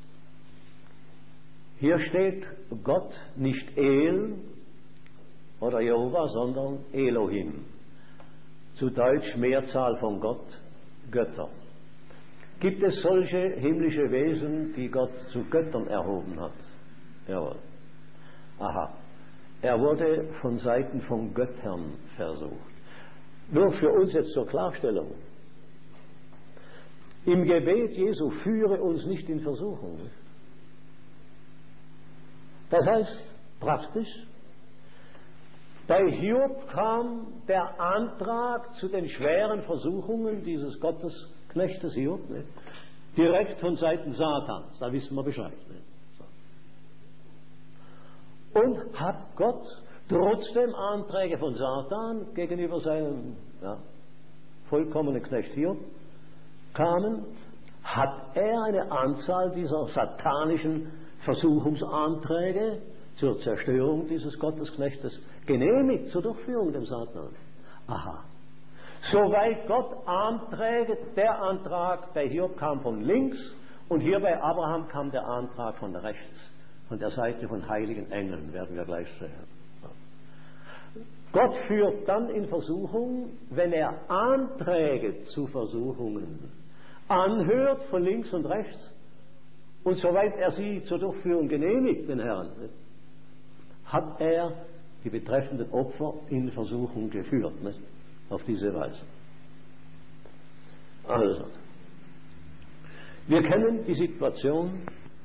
Hier steht Gott nicht El oder Jehova, sondern Elohim. Zu Deutsch Mehrzahl von Gott, Götter. Gibt es solche himmlische Wesen, die Gott zu Göttern erhoben hat? Jawohl. Aha. Er wurde von Seiten von Göttern versucht. Nur für uns jetzt zur Klarstellung. Im Gebet Jesu führe uns nicht in Versuchung. Das heißt, praktisch, bei Hiob kam der Antrag zu den schweren Versuchungen dieses Gottesknechtes Hiob, ne? Direkt von Seiten Satans, da wissen wir Bescheid. Ne? So. Und hat Gott trotzdem Anträge von Satan gegenüber seinem vollkommenen Knecht Hiob kamen, hat er eine Anzahl dieser satanischen Versuchungsanträge zur Zerstörung dieses Gottesknechtes genehmigt, zur Durchführung dem Satan. Aha. Soweit Gott Anträge, der Antrag bei Hiob kam von links und hier bei Abraham kam der Antrag von rechts, von der Seite von heiligen Engeln, werden wir gleich sehen. Gott führt dann in Versuchung, wenn er Anträge zu Versuchungen anhört von links und rechts und soweit er sie zur Durchführung genehmigt, den Herrn, hat er die betreffenden Opfer in Versuchung geführt, nicht? Auf diese Weise. Also, wir kennen die Situation,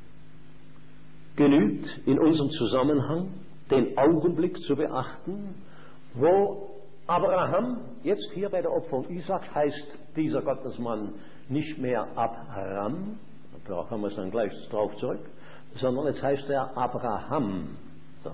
genügt in unserem Zusammenhang den Augenblick zu beachten, wo Abraham, jetzt hier bei der Opferung Isaak, heißt dieser Gottesmann nicht mehr Abram, da kommen wir dann gleich drauf zurück, sondern jetzt heißt er Abraham. So.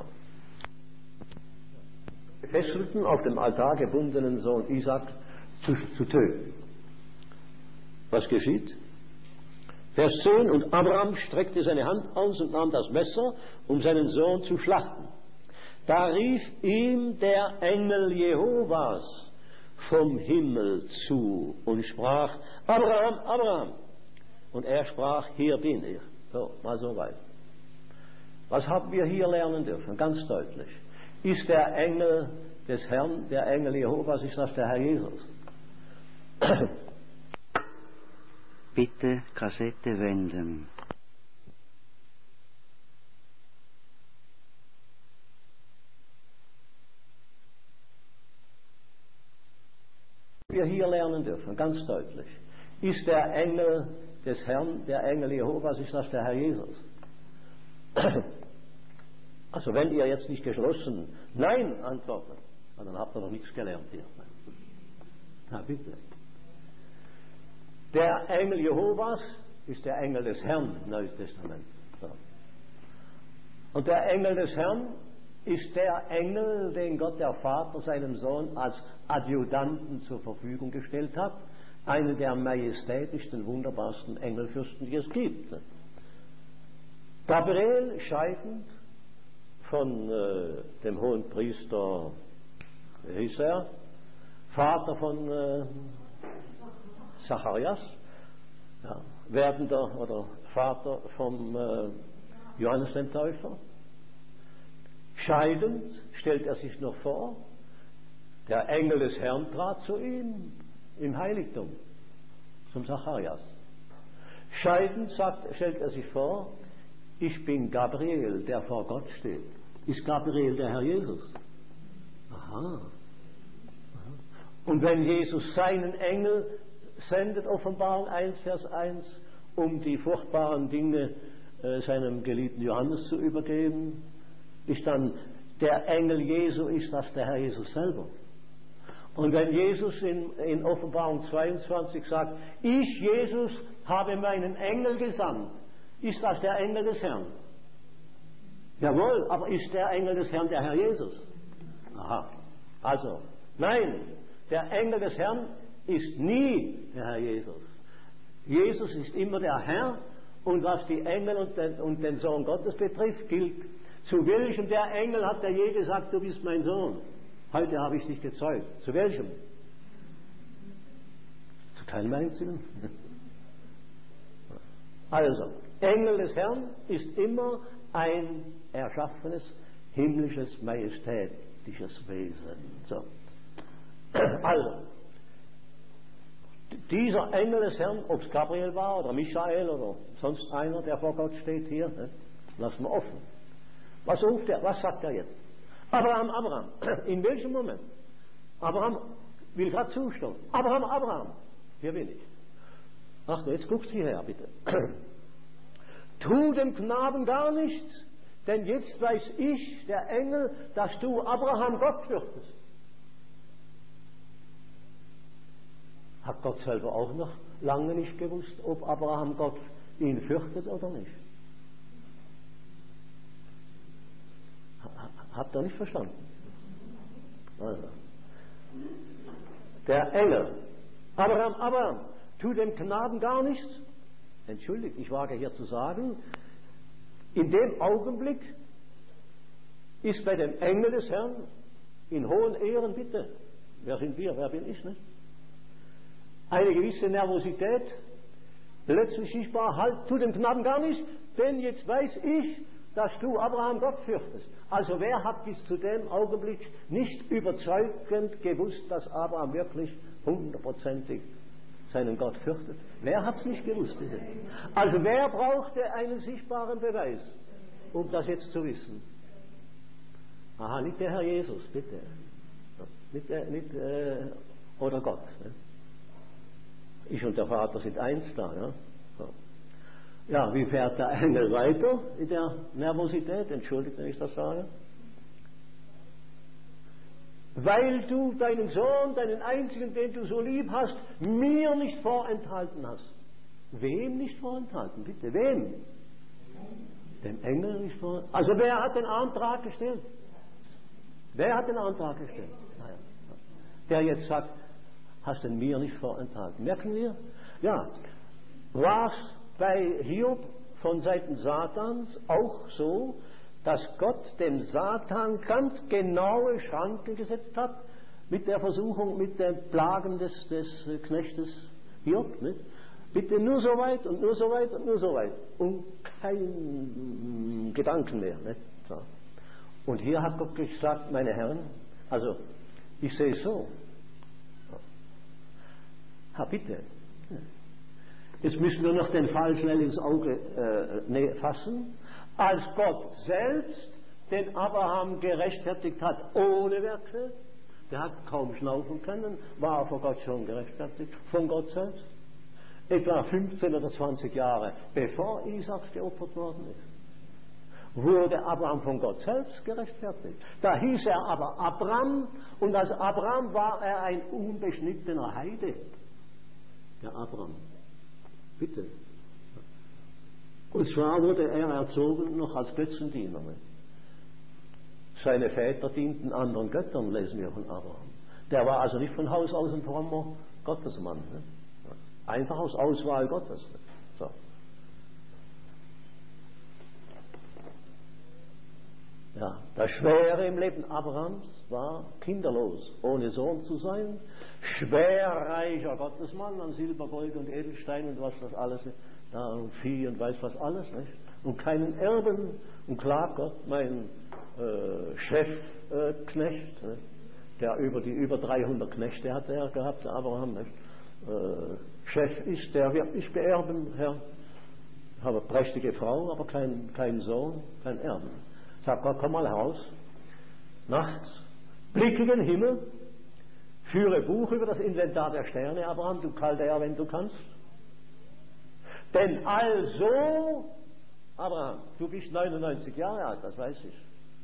Gefesselten, auf dem Altar gebundenen Sohn Isaak zu töten. Was geschieht? Vers 10: Und Abraham streckte seine Hand aus und nahm das Messer, um seinen Sohn zu schlachten. Da rief ihm der Engel Jehovas vom Himmel zu und sprach: Abraham, Abraham. Und er sprach: Hier bin ich. So, mal so weit. Was haben wir hier lernen dürfen? Ganz deutlich. Ist der Engel des Herrn, der Engel Jehovas, ist das der Herr Jesus? Bitte Kassette wenden. Wir hier lernen dürfen, ganz deutlich. Ist der Engel des Herrn, der Engel Jehovas, ist das der Herr Jesus? Also wenn ihr jetzt nicht geschlossen Nein antwortet, dann habt ihr doch nichts gelernt hier. Na bitte. Der Engel Jehovas ist der Engel des Herrn im Neuen Testament. So. Und der Engel des Herrn ist der Engel, den Gott der Vater seinem Sohn als Adjutanten zur Verfügung gestellt hat, einen der majestätischsten, wunderbarsten Engelfürsten, die es gibt. Gabriel, scheidend von dem hohen Priester, wie hieß er, Vater von Zacharias, werdender oder Vater vom Johannes den Täufer. Scheidend stellt er sich noch vor, der Engel des Herrn trat zu ihm im Heiligtum, zum Zacharias. Scheidend stellt er sich vor, ich bin Gabriel, der vor Gott steht. Ist Gabriel der Herr Jesus? Aha. Und wenn Jesus seinen Engel sendet, Offenbarung 1, Vers 1, um die furchtbaren Dinge seinem geliebten Johannes zu übergeben, ist dann der Engel Jesu, ist das der Herr Jesus selber. Und wenn Jesus in Offenbarung 22 sagt, ich, Jesus, habe meinen Engel gesandt, ist das der Engel des Herrn? Jawohl, aber ist der Engel des Herrn der Herr Jesus? Aha. Also, nein, der Engel des Herrn ist nie der Herr Jesus. Jesus ist immer der Herr, und was die Engel und den Sohn Gottes betrifft, gilt, zu welchem der Engel hat der je gesagt, du bist mein Sohn? Heute habe ich dich gezeugt. Zu welchem? Zu keinem einzigen. Also, Engel des Herrn ist immer ein erschaffenes, himmlisches, majestätisches Wesen. So. Also, dieser Engel des Herrn, ob es Gabriel war oder Michael oder sonst einer, der vor Gott steht hier, lassen wir offen. Was ruft er? Was sagt er jetzt? Abraham, Abraham. In welchem Moment? Abraham will gerade zustimmen. Abraham, Abraham. Hier bin ich. Ach, jetzt guckst du hierher, bitte. Tu dem Knaben gar nichts, denn jetzt weiß ich, der Engel, dass du Abraham Gott fürchtest. Hat Gott selber auch noch lange nicht gewusst, ob Abraham Gott ihn fürchtet oder nicht? Habt ihr nicht verstanden? Also, der Engel. Abraham, tu dem Knaben gar nichts. Entschuldigt, ich wage hier zu sagen, in dem Augenblick ist bei dem Engel des Herrn in hohen Ehren, bitte, wer sind wir, wer bin ich, nicht? Eine gewisse Nervosität, plötzlich sichtbar, halt, tu dem Knaben gar nichts, denn jetzt weiß ich, dass du, Abraham, Gott fürchtest. Also wer hat bis zu dem Augenblick nicht überzeugend gewusst, dass Abraham wirklich 100%ig seinen Gott fürchtet? Wer hat es nicht gewusst bisher? Also wer brauchte einen sichtbaren Beweis, um das jetzt zu wissen? Aha, nicht der Herr Jesus, bitte. Oder Gott. Ne? Ich und der Vater sind eins da. Ja? So. Ja, wie fährt der Engel weiter in der Nervosität? Entschuldigt, wenn ich das sage. Weil du deinen Sohn, deinen einzigen, den du so lieb hast, mir nicht vorenthalten hast. Wem nicht vorenthalten? Bitte, wem? Dem Engel nicht vorenthalten. Also wer hat den Antrag gestellt? Wer hat den Antrag gestellt? Naja. Der jetzt sagt, hast du mir nicht vorenthalten. Merken wir? Ja, war es bei Hiob von Seiten Satans auch so, dass Gott dem Satan ganz genaue Schranken gesetzt hat mit der Versuchung, mit den Plagen des Knechtes Hiob. Nicht? Bitte nur so weit und nur so weit und nur so weit. Und kein Gedanken mehr. Nicht? So. Und hier hat Gott gesagt, meine Herren, also ich sehe es so. Ha, bitte. Jetzt müssen wir noch den Fall schnell ins Auge fassen. Als Gott selbst den Abraham gerechtfertigt hat ohne Werke, der hat kaum schnaufen können, war vor Gott schon gerechtfertigt, von Gott selbst. Etwa 15 oder 20 Jahre bevor Isaak geopfert worden ist, wurde Abraham von Gott selbst gerechtfertigt. Da hieß er aber Abram, und als Abram war er ein unbeschnittener Heide. Der Abram. Bitte. Und zwar wurde er erzogen noch als Götzendiener. Seine Väter dienten anderen Göttern, lesen wir von Abraham. Der war also nicht von Haus aus ein frommer Gottesmann. Ne? Einfach aus Auswahl Gottes. Ne? So. Ja, das Schwere im Leben Abrahams war kinderlos, ohne Sohn zu sein, schwerreicher Gottesmann an Silber, Gold und Edelstein und was das alles ist, da und Vieh und weiß was alles, nicht? Und keinen Erben, und klar Gott, mein Chefknecht, der über 300 Knechte hatte er gehabt, der Abraham, nicht? Chef ist, der wird nicht beerben, Herr. Ich habe eine prächtige Frau, aber kein Sohn, kein Erben. Sag Gott, komm mal heraus, nachts, blicke gen Himmel, führe Buch über das Inventar der Sterne, Abraham, du Chaldäer, wenn du kannst. Denn also, Abraham, du bist 99 Jahre alt, das weiß ich.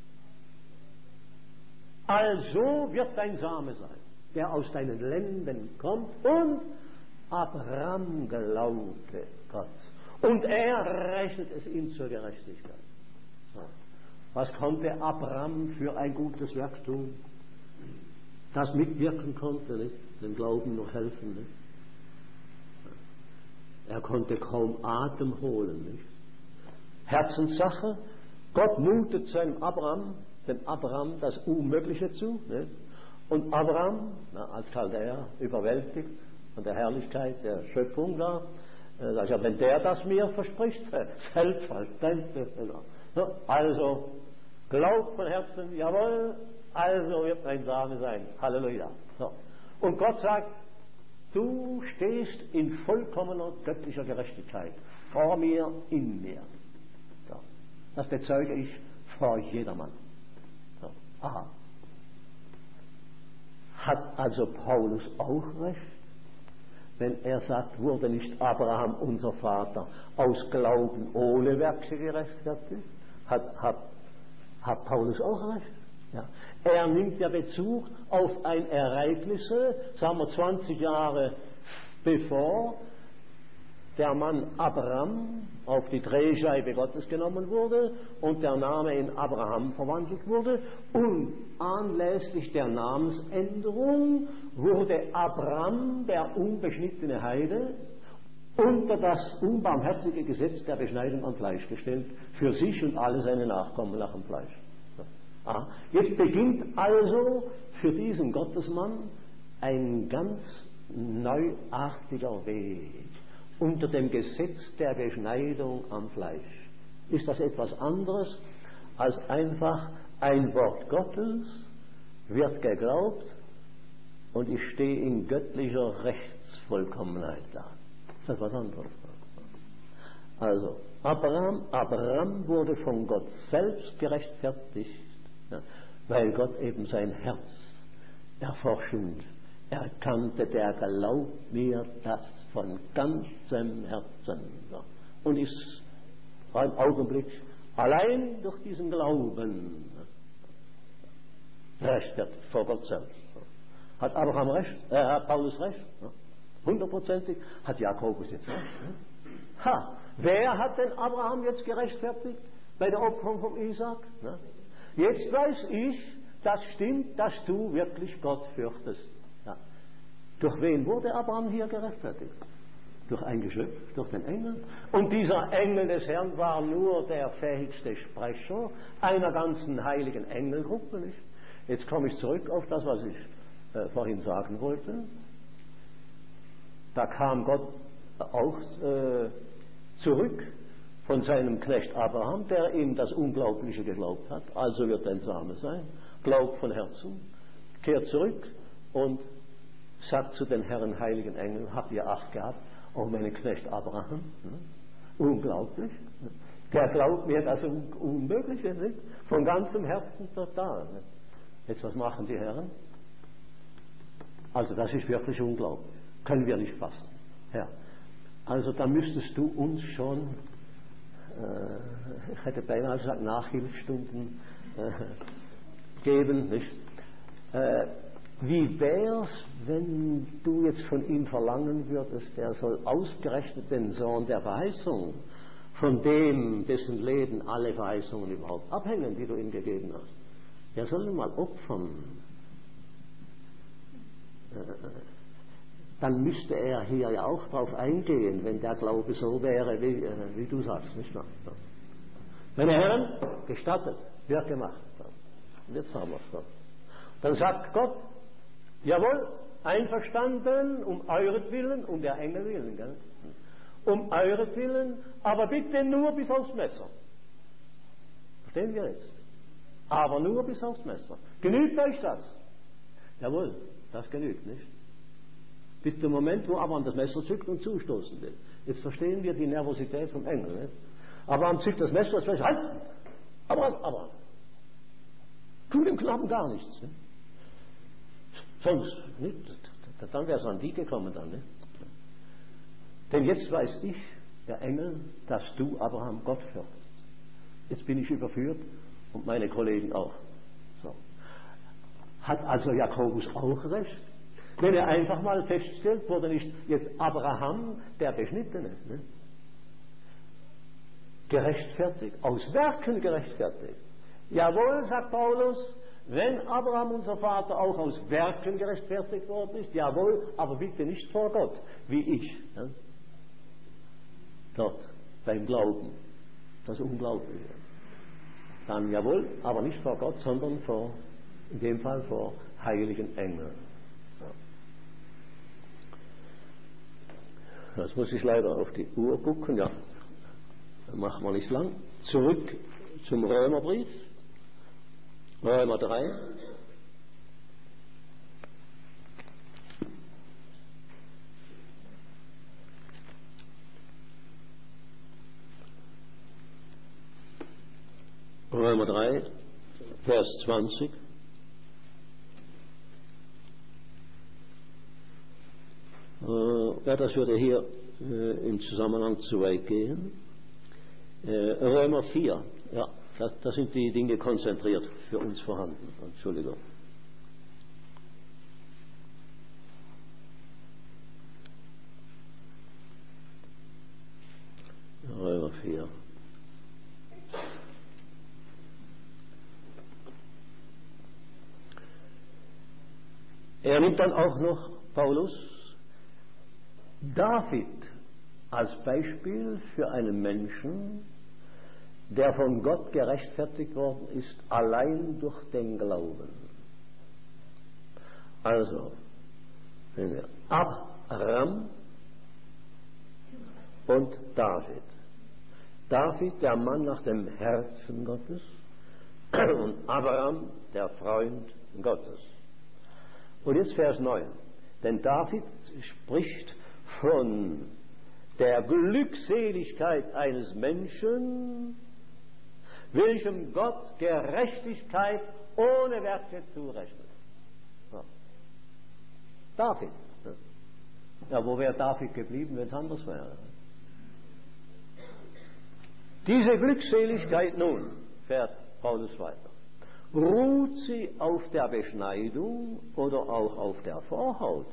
Also wird dein Same sein, der aus deinen Lenden kommt, und Abraham glaubte Gott. Und er rechnet es ihm zur Gerechtigkeit. So. Was konnte Abraham für ein gutes Werk tun? Das mitwirken konnte, nicht? Dem Glauben noch helfen, nicht? Er konnte kaum Atem holen, nicht? Herzenssache, Gott mutet seinem dem Abraham das Unmögliche zu, nicht? Und Abraham, als Chaldäer, überwältigt von der Herrlichkeit der Schöpfung da, also wenn der das mir verspricht, selbstverständlich. Also, glaubt von Herzen, jawohl, also wird ein Same sein. Halleluja. So. Und Gott sagt, du stehst in vollkommener göttlicher Gerechtigkeit vor mir, in mir. So. Das bezeuge ich vor jedermann. So. Aha. Hat also Paulus auch recht, wenn er sagt, wurde nicht Abraham, unser Vater, aus Glauben ohne Werke gerechtfertigt? Hat Paulus auch recht? Ja. Er nimmt ja Bezug auf ein Ereignis, sagen wir 20 Jahre bevor, der Mann Abraham auf die Drehscheibe Gottes genommen wurde und der Name in Abraham verwandelt wurde, und anlässlich der Namensänderung wurde Abraham, der unbeschnittene Heide, unter das unbarmherzige Gesetz der Beschneidung am Fleisch gestellt, für sich und alle seine Nachkommen nach dem Fleisch. Jetzt beginnt also für diesen Gottesmann ein ganz neuartiger Weg unter dem Gesetz der Beschneidung am Fleisch. Ist das etwas anderes als einfach ein Wort Gottes, wird geglaubt und ich stehe in göttlicher Rechtsvollkommenheit da. Das ist was anderes. Also, Abraham wurde von Gott selbst gerechtfertigt, weil Gott eben sein Herz erforschend erkannte, der glaubt mir das von ganzem Herzen. Und ist im Augenblick allein durch diesen Glauben rechtfertigt vor Gott selbst. Hat Abraham recht? Hat Paulus recht? 100%ig. Hat Jakobus jetzt recht? Wer hat denn Abraham jetzt gerechtfertigt bei der Opferung von Isaak? Jetzt weiß ich, das stimmt, dass du wirklich Gott fürchtest. Ja. Durch wen wurde Abraham hier gerechtfertigt? Durch ein Geschöpf, durch den Engel. Und dieser Engel des Herrn war nur der fähigste Sprecher einer ganzen heiligen Engelgruppe. Nicht? Jetzt komme ich zurück auf das, was ich vorhin sagen wollte. Da kam Gott auch zurück von seinem Knecht Abraham, der ihm das Unglaubliche geglaubt hat. Also wird ein Same sein. Glaubt von Herzen, kehrt zurück und sagt zu den Herren heiligen Engeln: Habt ihr Acht gehabt auf meinen Knecht Abraham? Unglaublich. Der glaubt mir das Unmögliche, nicht? Von ganzem Herzen total. Nicht? Jetzt, was machen die Herren? Also das ist wirklich unglaublich. Können wir nicht fassen. Ja. Also da müsstest du uns schon, ich hätte beinahe gesagt, Nachhilfstunden geben. Nicht? Wie wär's, wenn du jetzt von ihm verlangen würdest, er soll ausgerechnet den Sohn der Verheißung, von dem, dessen Leben alle Verheißungen überhaupt abhängen, die du ihm gegeben hast, er soll ihn mal opfern. Dann müsste er hier ja auch drauf eingehen, wenn der Glaube so wäre, wie du sagst, nicht wahr? Meine Herren, gestattet, wird gemacht. Und jetzt haben wir es. Dann sagt Gott: Jawohl, einverstanden, um euretwillen, um der Engel willen, gell? Um euretwillen, aber bitte nur bis aufs Messer. Verstehen wir jetzt? Aber nur bis aufs Messer. Genügt euch das? Jawohl, das genügt, nicht? Bis zum Moment, wo Abraham das Messer zückt und zustoßen will. Jetzt verstehen wir die Nervosität vom Engel, nicht? Abraham zückt das Messer, das Messer, halt! Abraham! Tu dem Knaben gar nichts, nicht? Sonst, nicht? Dann wäre es an die gekommen dann, nicht? Denn jetzt weiß ich, der Engel, dass du, Abraham, Gott fürchtest. Jetzt bin ich überführt und meine Kollegen auch. So. Hat also Jakobus auch recht? Wenn er einfach mal feststellt, wurde nicht jetzt Abraham, der Beschnittene, ne? Gerechtfertigt, aus Werken gerechtfertigt. Jawohl, sagt Paulus, wenn Abraham, unser Vater, auch aus Werken gerechtfertigt worden ist, jawohl, aber bitte nicht vor Gott, wie ich. Ne? Dort, beim Glauben, das Unglaubliche. Dann jawohl, aber nicht vor Gott, sondern vor, in dem Fall vor heiligen Engeln. So. Jetzt muss ich leider auf die Uhr gucken, ja. Dann machen wir nicht lang. Zurück zum Römerbrief. Römer 3. Römer 3, Vers 20. Ja, das würde hier im Zusammenhang zu weit gehen. Römer 4, ja, da sind die Dinge konzentriert für uns vorhanden. Entschuldigung. 4. Er nimmt dann auch noch, Paulus, David als Beispiel für einen Menschen, der von Gott gerechtfertigt worden ist, allein durch den Glauben. Also, sehen wir, Abraham und David. David, der Mann nach dem Herzen Gottes, und Abraham, der Freund Gottes. Und jetzt Vers 9. Denn David spricht von der Glückseligkeit eines Menschen, welchem Gott Gerechtigkeit ohne Werke zurechnet. Ja. David. Ja, wo wäre David geblieben, wenn es anders wäre? Diese Glückseligkeit nun, fährt Paulus weiter, ruht sie auf der Beschneidung oder auch auf der Vorhaut?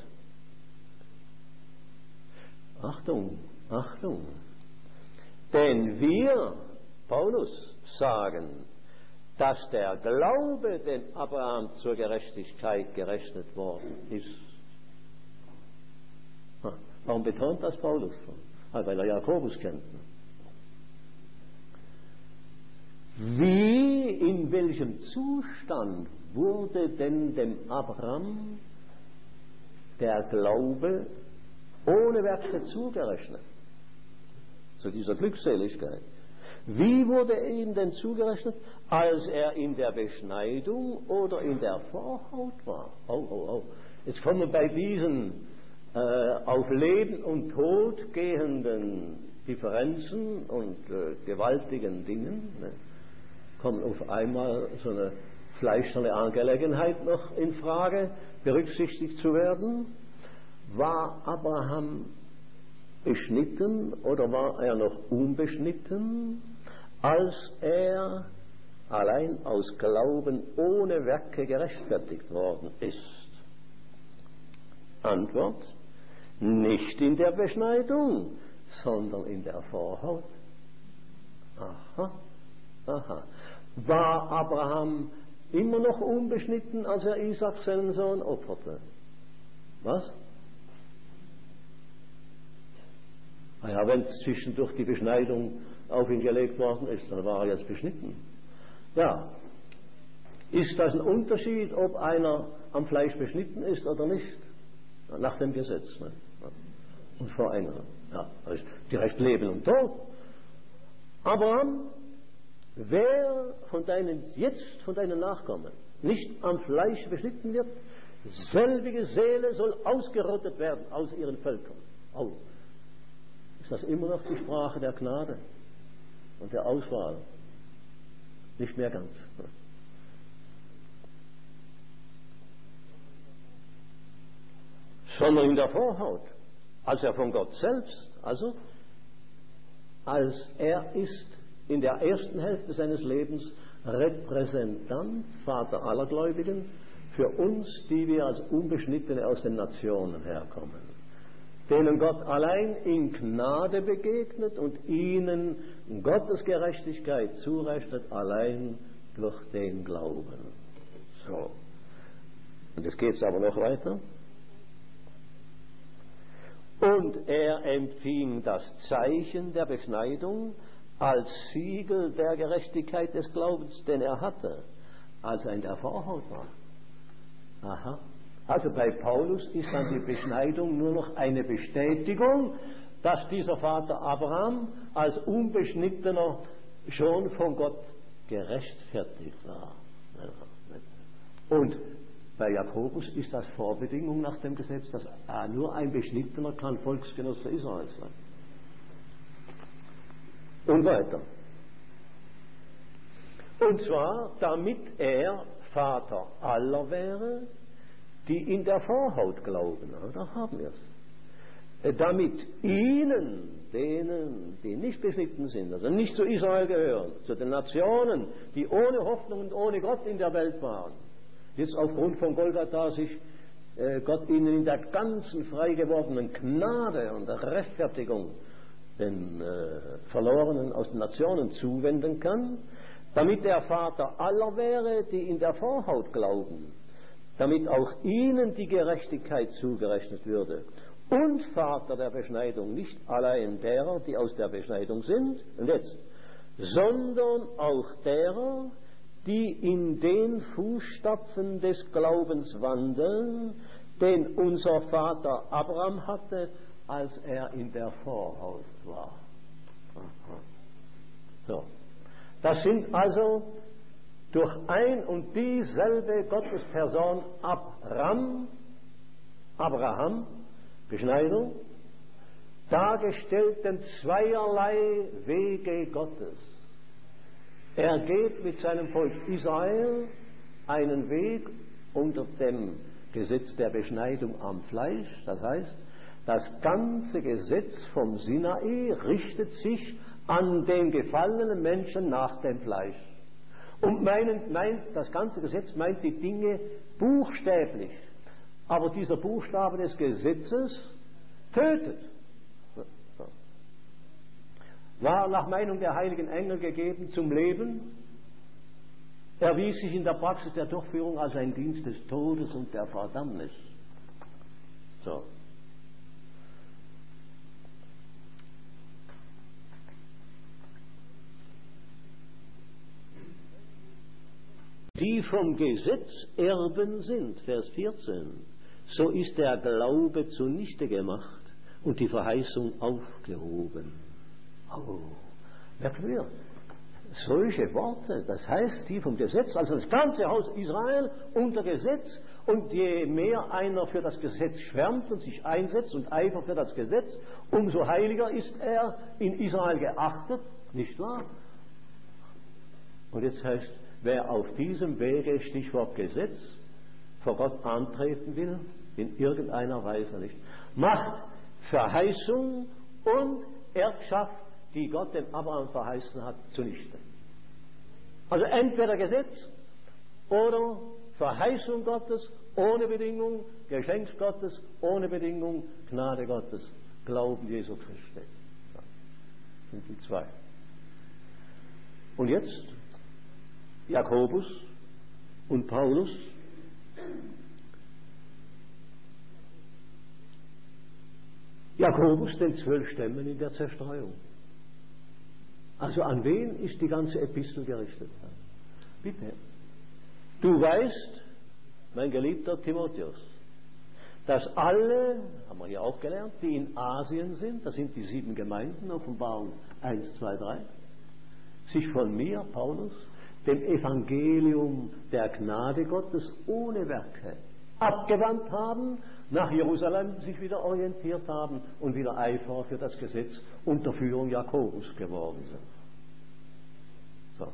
Achtung, Achtung. Denn wir, Paulus, sagen, dass der Glaube den Abraham zur Gerechtigkeit gerechnet worden ist. Warum betont das Paulus? Weil er Jakobus kennt. Wie, in welchem Zustand wurde denn dem Abraham der Glaube ohne Werke zugerechnet? Zu dieser Glückseligkeit. Wie wurde er ihm denn zugerechnet, als er in der Beschneidung oder in der Vorhaut war? Jetzt kommen wir bei diesen auf Leben und Tod gehenden Differenzen und gewaltigen Dingen, kommt auf einmal so eine fleischliche Angelegenheit noch in Frage, berücksichtigt zu werden. War Abraham beschnitten oder war er noch unbeschnitten, als er allein aus Glauben ohne Werke gerechtfertigt worden ist? Antwort: Nicht in der Beschneidung, sondern in der Vorhaut. Aha. War Abraham immer noch unbeschnitten, als er Isaac seinen Sohn opferte? Was? Ja, wenn zwischendurch die Beschneidung auf ihn gelegt worden ist, dann war er jetzt beschnitten. Ja. Ist das ein Unterschied, ob einer am Fleisch beschnitten ist oder nicht? Nach dem Gesetz. Ne? Und vor einer. Ja, das ist direkt Leben und Tod. Abraham, wer von deinen Nachkommen nicht am Fleisch beschnitten wird, selbige Seele soll ausgerottet werden aus ihren Völkern. Oh. Ist das immer noch die Sprache der Gnade und der Auswahl? Nicht mehr ganz. Sondern in der Vorhaut, als er von Gott selbst, also als er ist in der ersten Hälfte seines Lebens Repräsentant, Vater aller Gläubigen, für uns, die wir als Unbeschnittene aus den Nationen herkommen, denen Gott allein in Gnade begegnet und ihnen Gottes Gerechtigkeit zurechnet, allein durch den Glauben. So. Und jetzt geht es aber noch weiter. Und er empfing das Zeichen der Beschneidung als Siegel der Gerechtigkeit des Glaubens, den er hatte, als er in der Vorhaut war. Aha. Also bei Paulus ist dann die Beschneidung nur noch eine Bestätigung, dass dieser Vater Abraham als Unbeschnittener schon von Gott gerechtfertigt war. Und bei Jakobus ist das Vorbedingung nach dem Gesetz, dass nur ein Beschnittener kann Volksgenosse Israels sein. Und weiter. Und zwar, damit er Vater aller wäre, die in der Vorhaut glauben. Da haben wir es. Damit ihnen, denen, die nicht beschnitten sind, also nicht zu Israel gehören, zu den Nationen, die ohne Hoffnung und ohne Gott in der Welt waren, jetzt aufgrund von Golgatha sich Gott ihnen in der ganzen frei gewordenen Gnade und der Rechtfertigung den Verlorenen aus den Nationen zuwenden kann, damit er Vater aller wäre, die in der Vorhaut glauben, damit auch ihnen die Gerechtigkeit zugerechnet würde, und Vater der Beschneidung, nicht allein derer, die aus der Beschneidung sind, und jetzt, sondern auch derer, die in den Fußstapfen des Glaubens wandeln, den unser Vater Abraham hatte, als er in der Vorhaut war. So. Das sind also durch ein und dieselbe Gottesperson Abraham, Beschneidung, dargestellten zweierlei Wege Gottes. Er geht mit seinem Volk Israel einen Weg unter dem Gesetz der Beschneidung am Fleisch, das heißt, das ganze Gesetz vom Sinai richtet sich an den gefallenen Menschen nach dem Fleisch. Und das ganze Gesetz meint die Dinge buchstäblich. Aber dieser Buchstabe des Gesetzes tötet. War nach Meinung der heiligen Engel gegeben zum Leben, erwies sich in der Praxis der Durchführung als ein Dienst des Todes und der Verdammnis. So. Die vom Gesetz Erben sind, Vers 14, so ist der Glaube zunichte gemacht und die Verheißung aufgehoben. Oh, merken wir, solche Worte, das heißt, die vom Gesetz, also das ganze Haus Israel unter Gesetz, und je mehr einer für das Gesetz schwärmt und sich einsetzt und eifert für das Gesetz, umso heiliger ist er in Israel geachtet, nicht wahr? Und jetzt heißt, wer auf diesem Wege, Stichwort Gesetz, vor Gott antreten will, in irgendeiner Weise nicht, macht Verheißung und Erbschaft, die Gott dem Abraham verheißen hat, zunichte. Also entweder Gesetz oder Verheißung Gottes ohne Bedingung, Geschenk Gottes ohne Bedingung, Gnade Gottes, Glauben Jesu Christi. Das sind die zwei. Und jetzt Jakobus und Paulus. Jakobus den 12 Stämmen in der Zerstreuung. Also an wen ist die ganze Epistel gerichtet? Bitte. Du weißt, mein geliebter Timotheus, dass alle, haben wir hier auch gelernt, die in Asien sind, das sind die 7 Gemeinden, Offenbarung 1, 2, 3, sich von mir, Paulus, dem Evangelium der Gnade Gottes ohne Werke abgewandt haben, nach Jerusalem sich wieder orientiert haben und wieder Eifer für das Gesetz unter Führung Jakobus geworden sind. So.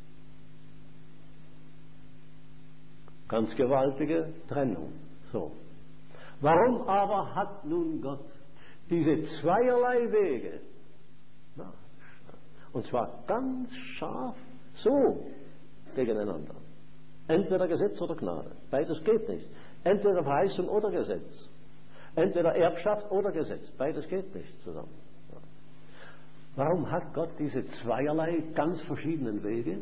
Ganz gewaltige Trennung. So. Warum aber hat nun Gott diese zweierlei Wege, und zwar ganz scharf so gegeneinander? Entweder Gesetz oder Gnade. Beides geht nicht. Entweder Verheißung oder Gesetz. Entweder Erbschaft oder Gesetz. Beides geht nicht zusammen. Warum hat Gott diese zweierlei ganz verschiedenen Wege?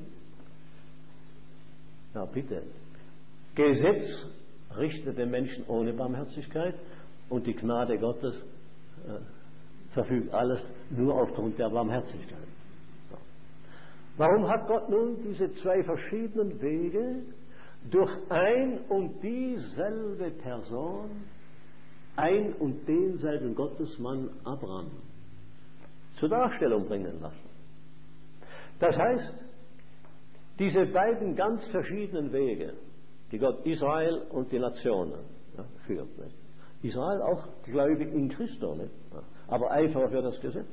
Ja, bitte. Gesetz richtet den Menschen ohne Barmherzigkeit und die Gnade Gottes verfügt alles nur aufgrund der Barmherzigkeit. Warum hat Gott nun diese zwei verschiedenen Wege durch ein und dieselbe Person, ein und denselben Gottesmann Abraham zur Darstellung bringen lassen? Das heißt, diese beiden ganz verschiedenen Wege, die Gott Israel und die Nationen führt. Nicht? Israel auch gläubig in Christus, nicht? Aber Eifer für das Gesetz.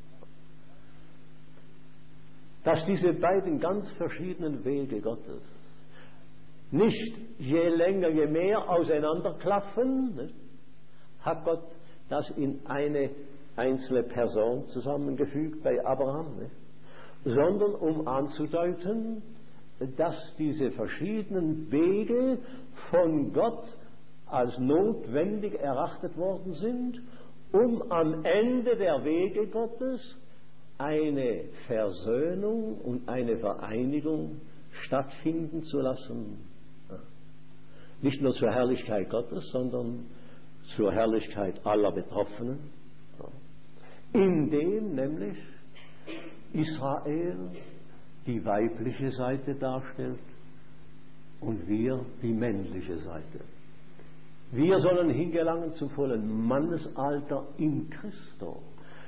Dass diese beiden ganz verschiedenen Wege Gottes nicht je länger, je mehr auseinanderklaffen, nicht? Hat Gott das in eine einzelne Person zusammengefügt bei Abraham, nicht? Sondern um anzudeuten, dass diese verschiedenen Wege von Gott als notwendig erachtet worden sind, um am Ende der Wege Gottes eine Versöhnung und eine Vereinigung stattfinden zu lassen. Nicht nur zur Herrlichkeit Gottes, sondern zur Herrlichkeit aller Betroffenen, indem nämlich Israel die weibliche Seite darstellt und wir die männliche Seite. Wir sollen hingelangen zum vollen Mannesalter in Christo.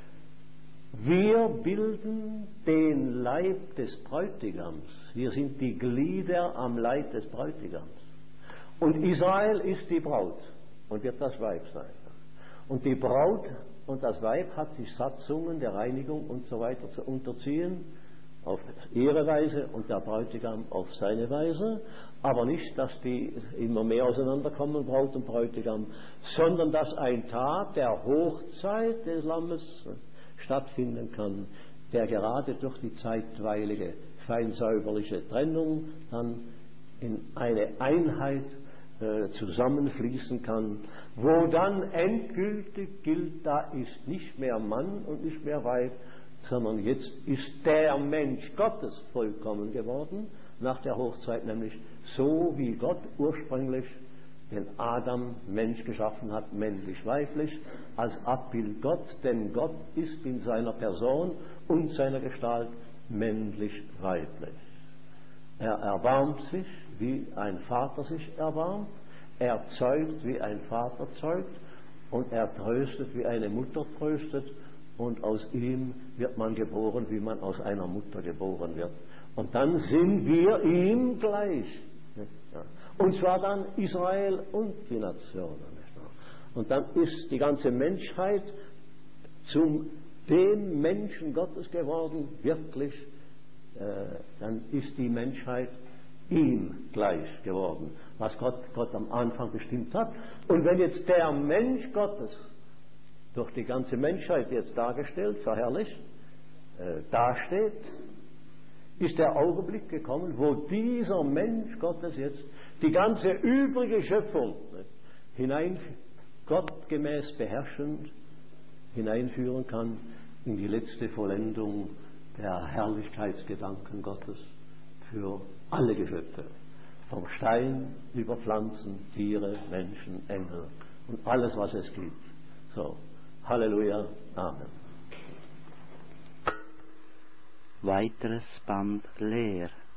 Wir bilden den Leib des Bräutigams. Wir sind die Glieder am Leib des Bräutigams. Und Israel ist die Braut und wird das Weib sein. Und die Braut und das Weib hat sich Satzungen der Reinigung und so weiter zu unterziehen, auf ihre Weise und der Bräutigam auf seine Weise, aber nicht, dass die immer mehr auseinanderkommen, Braut und Bräutigam, sondern dass ein Tag der Hochzeit des Lammes stattfinden kann, der gerade durch die zeitweilige, feinsäuberliche Trennung dann in eine Einheit zusammenfließen kann, wo dann endgültig gilt, da ist nicht mehr Mann und nicht mehr Weib, sondern jetzt ist der Mensch Gottes vollkommen geworden, nach der Hochzeit nämlich so, wie Gott ursprünglich den Adam Mensch geschaffen hat, männlich-weiblich, als Abbild Gott, denn Gott ist in seiner Person und seiner Gestalt männlich-weiblich. Er erbarmt sich, wie ein Vater sich erbarmt, er zeugt, wie ein Vater zeugt, und er tröstet, wie eine Mutter tröstet, und aus ihm wird man geboren, wie man aus einer Mutter geboren wird. Und dann sind wir ihm gleich. Und zwar dann Israel und die Nationen. Und dann ist die ganze Menschheit zum dem Menschen Gottes geworden, wirklich, dann ist die Menschheit ihm gleich geworden, was Gott am Anfang bestimmt hat. Und wenn jetzt der Mensch Gottes durch die ganze Menschheit jetzt dargestellt, verherrlicht, dasteht, ist der Augenblick gekommen, wo dieser Mensch Gottes jetzt die ganze übrige Schöpfung gottgemäß beherrschend hineinführen kann in die letzte Vollendung der Herrlichkeitsgedanken Gottes für alle Geschöpfe, vom Stein über Pflanzen, Tiere, Menschen, Engel und alles, was es gibt. So, Halleluja, Amen. Weiteres Band leer.